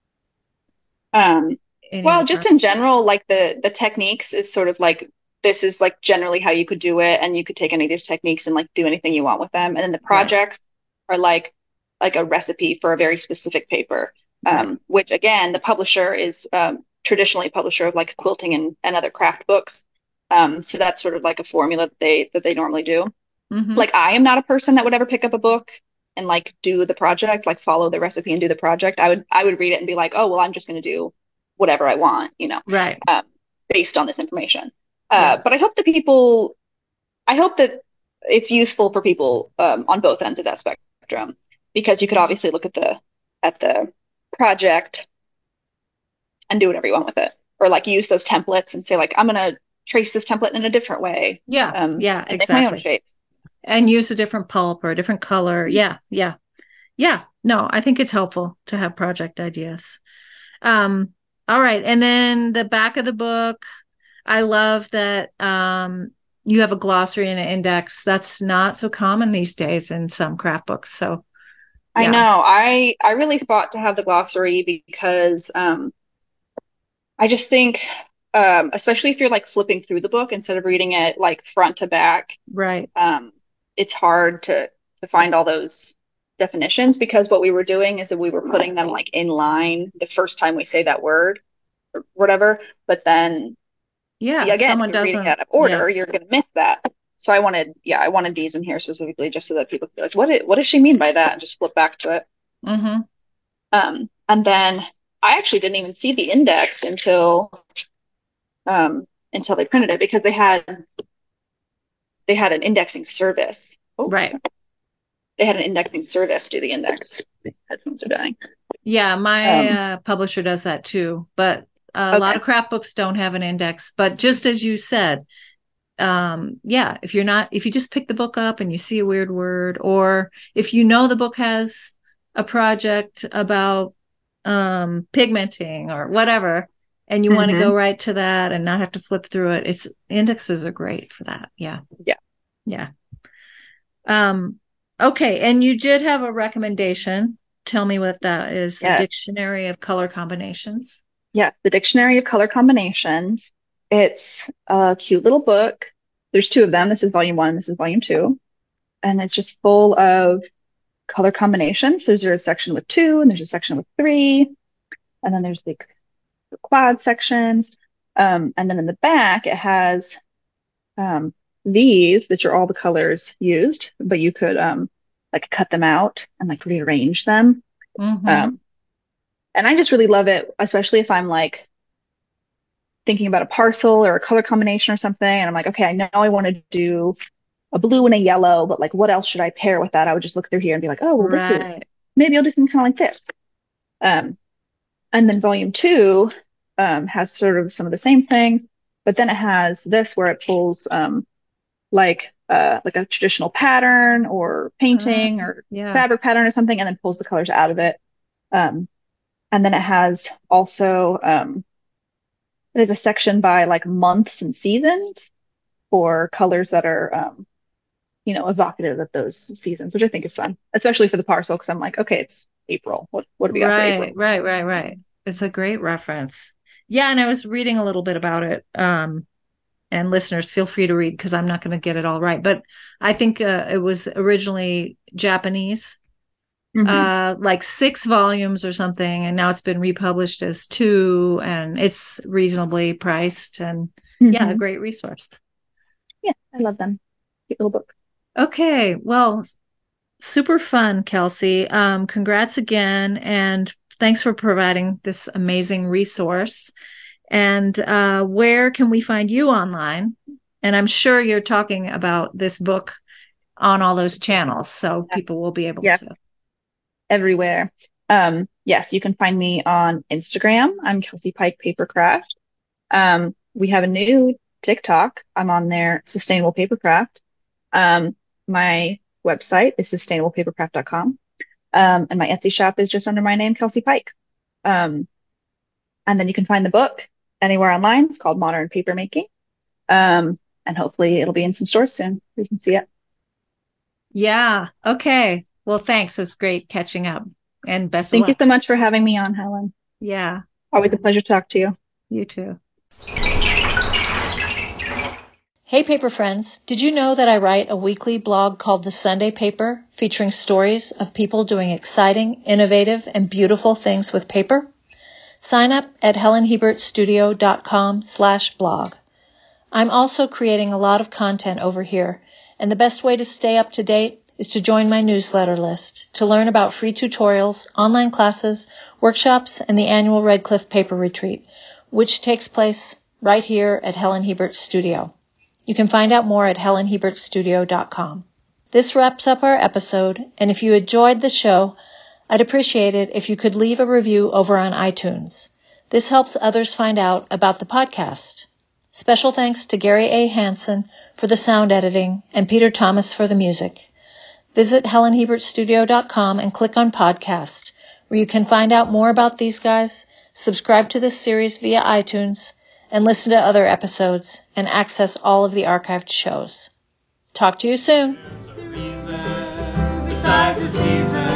Speaker 3: Um,
Speaker 4: any of
Speaker 3: well,
Speaker 4: the
Speaker 3: just in
Speaker 4: projects?
Speaker 3: general, like the the techniques is sort of like this is like generally how you could do it, and you could take any of these techniques and like do anything you want with them. And then the
Speaker 4: Right,
Speaker 3: projects are like like a recipe for a very specific paper,
Speaker 4: right.
Speaker 3: um, which again, the publisher is um, traditionally a publisher of like quilting and, and other craft books. Um, so that's sort of like a formula that they that they normally do.
Speaker 4: Mm-hmm.
Speaker 3: Like I am not a person that would ever pick up a book and like do the project, like follow the recipe and do the project. I would I would read it and be like, oh well, I'm just going to do whatever I want, you know,
Speaker 4: Right.
Speaker 3: um, based on this information.
Speaker 4: Yeah.
Speaker 3: Uh, but I hope that people, I hope that it's useful for people um, on both ends of that spectrum, because you could obviously look at the at the project and do whatever you want with it, or like use those templates and say like, I'm going to trace this template in a different way,
Speaker 4: Yeah.
Speaker 3: um,
Speaker 4: Yeah,
Speaker 3: and make my own
Speaker 4: exactly.
Speaker 3: shapes.
Speaker 4: And use a different pulp or a different color. Yeah. Yeah. Yeah. No, I think it's helpful to have project ideas. Um, all right. And then the back of the book, I love that um, you have a glossary and an index. That's not so common these days in some craft books. So,
Speaker 3: I
Speaker 4: yeah.
Speaker 3: know. I I really fought to have the glossary because um, I just think, um, especially if you're like flipping through the book instead of reading it like front to back,
Speaker 4: Right.
Speaker 3: um, it's hard to to find all those definitions, because what we were doing is that we were putting them like in line the first time we say that word or whatever. But then
Speaker 4: Yeah. If
Speaker 3: again, if
Speaker 4: someone
Speaker 3: you're reading it
Speaker 4: doesn't,
Speaker 3: out of
Speaker 4: yeah.
Speaker 3: order, you're going to miss that. So I wanted, yeah, I wanted these in here specifically just so that people could be like, what did, what does she mean by that? And just flip back to it.
Speaker 4: Mm-hmm.
Speaker 3: Um, and then I actually didn't even see the index until um, until they printed it, because they had they had an indexing service. Oh,
Speaker 4: Right.
Speaker 3: they had an indexing service do the index. My headphones are dying.
Speaker 4: Yeah. My
Speaker 3: Um,
Speaker 4: uh, publisher does that too. But a lot
Speaker 3: okay.
Speaker 4: of craft books don't have an index. But just as you said, um yeah, if you're not if you just pick the book up and you see a weird word, or if you know the book has a project about um pigmenting or whatever, and you want to go
Speaker 3: Hmm.
Speaker 4: right to that and not have to flip through it, it's indexes are great for that. Yeah.
Speaker 3: Yeah.
Speaker 4: Yeah. um okay, and you did have a recommendation. Tell me what that is. The
Speaker 3: Yes.
Speaker 4: Dictionary of Color Combinations.
Speaker 3: Yes. The Dictionary of Color Combinations. It's a cute little book. There's two of them. This is volume one. This is volume two. And it's just full of color combinations. There's a section with two, and there's a section with three, and then there's the, the quad sections. Um, and then in the back, it has um, these, which are all the colors used, but you could um, like cut them out and like rearrange them.
Speaker 4: Mm-hmm.
Speaker 3: Um, and I just really love it, especially if I'm like thinking about a parcel or a color combination or something. And I'm like, okay, I know I want to do a blue and a yellow, but like, what else should I pair with that? I would just look through here and be like, oh, well, this is
Speaker 4: Right.
Speaker 3: maybe I'll do something kind of like this. Um, and then volume two um, has sort of some of the same things, but then it has this where it pulls um, like uh, like a traditional pattern or
Speaker 4: uh,
Speaker 3: painting or
Speaker 4: yeah.
Speaker 3: fabric pattern or something, and then pulls the colors out of it. Um, and then it has also um, it is a section by like months and seasons for colors that are um, you know, evocative of those seasons, which I think is fun, especially for the parcel, because I'm like, okay, it's April. What what do we got for
Speaker 4: Right,
Speaker 3: April?
Speaker 4: right, right, right. It's a great reference. Yeah, and I was reading a little bit about it. Um, and listeners, feel free to read because I'm not going to get it all right. But I think uh, it was originally Japanese,
Speaker 3: Hmm.
Speaker 4: uh, like six volumes or something, and now it's been republished as two, and it's reasonably priced. And yeah, a
Speaker 3: Hmm.
Speaker 4: great resource.
Speaker 3: Yeah, I love them. Cute little books.
Speaker 4: Okay, well, super fun, Kelsey. Um, congrats again, and thanks for providing this amazing resource. And uh, where can we find you online? And I'm sure you're talking about this book on all those channels, so
Speaker 3: Yeah.
Speaker 4: people will be able
Speaker 3: Yes,
Speaker 4: to.
Speaker 3: everywhere. Um, yes, you can find me on Instagram. I'm Kelsey Pike Papercraft. Um, we have a new TikTok. I'm on there, Sustainable Papercraft. Um, my website is sustainable papercraft dot com. Um, and my Etsy shop is just under my name, Kelsey Pike. Um, and then you can find the book anywhere online. It's called Modern Papermaking. Um, and hopefully it'll be in some stores soon. We can see it.
Speaker 4: Yeah. Okay. Well, thanks. It was great catching up, and best of
Speaker 3: Thank you
Speaker 4: luck.
Speaker 3: so much for having me on, Helen.
Speaker 4: Yeah.
Speaker 3: Always a pleasure to talk to you.
Speaker 4: You too.
Speaker 2: Hey, paper friends, did you know that I write a weekly blog called The Sunday Paper, featuring stories of people doing exciting, innovative, and beautiful things with paper? Sign up at helenhiebertstudio.com slash blog. I'm also creating a lot of content over here, and the best way to stay up to date is to join my newsletter list to learn about free tutorials, online classes, workshops, and the annual Red Cliff Paper Retreat, which takes place right here at Helen Hiebert Studio. You can find out more at helen hiebert studio dot com. This wraps up our episode, and if you enjoyed the show, I'd appreciate it if you could leave a review over on iTunes. This helps others find out about the podcast. Special thanks to Gary A. Hansen for the sound editing and Peter Thomas for the music. Visit helen hiebert studio dot com and click on podcast, where you can find out more about these guys, subscribe to this series via iTunes, and listen to other episodes and access all of the archived shows. Talk to you soon.
Speaker 1: The reason, besides the season.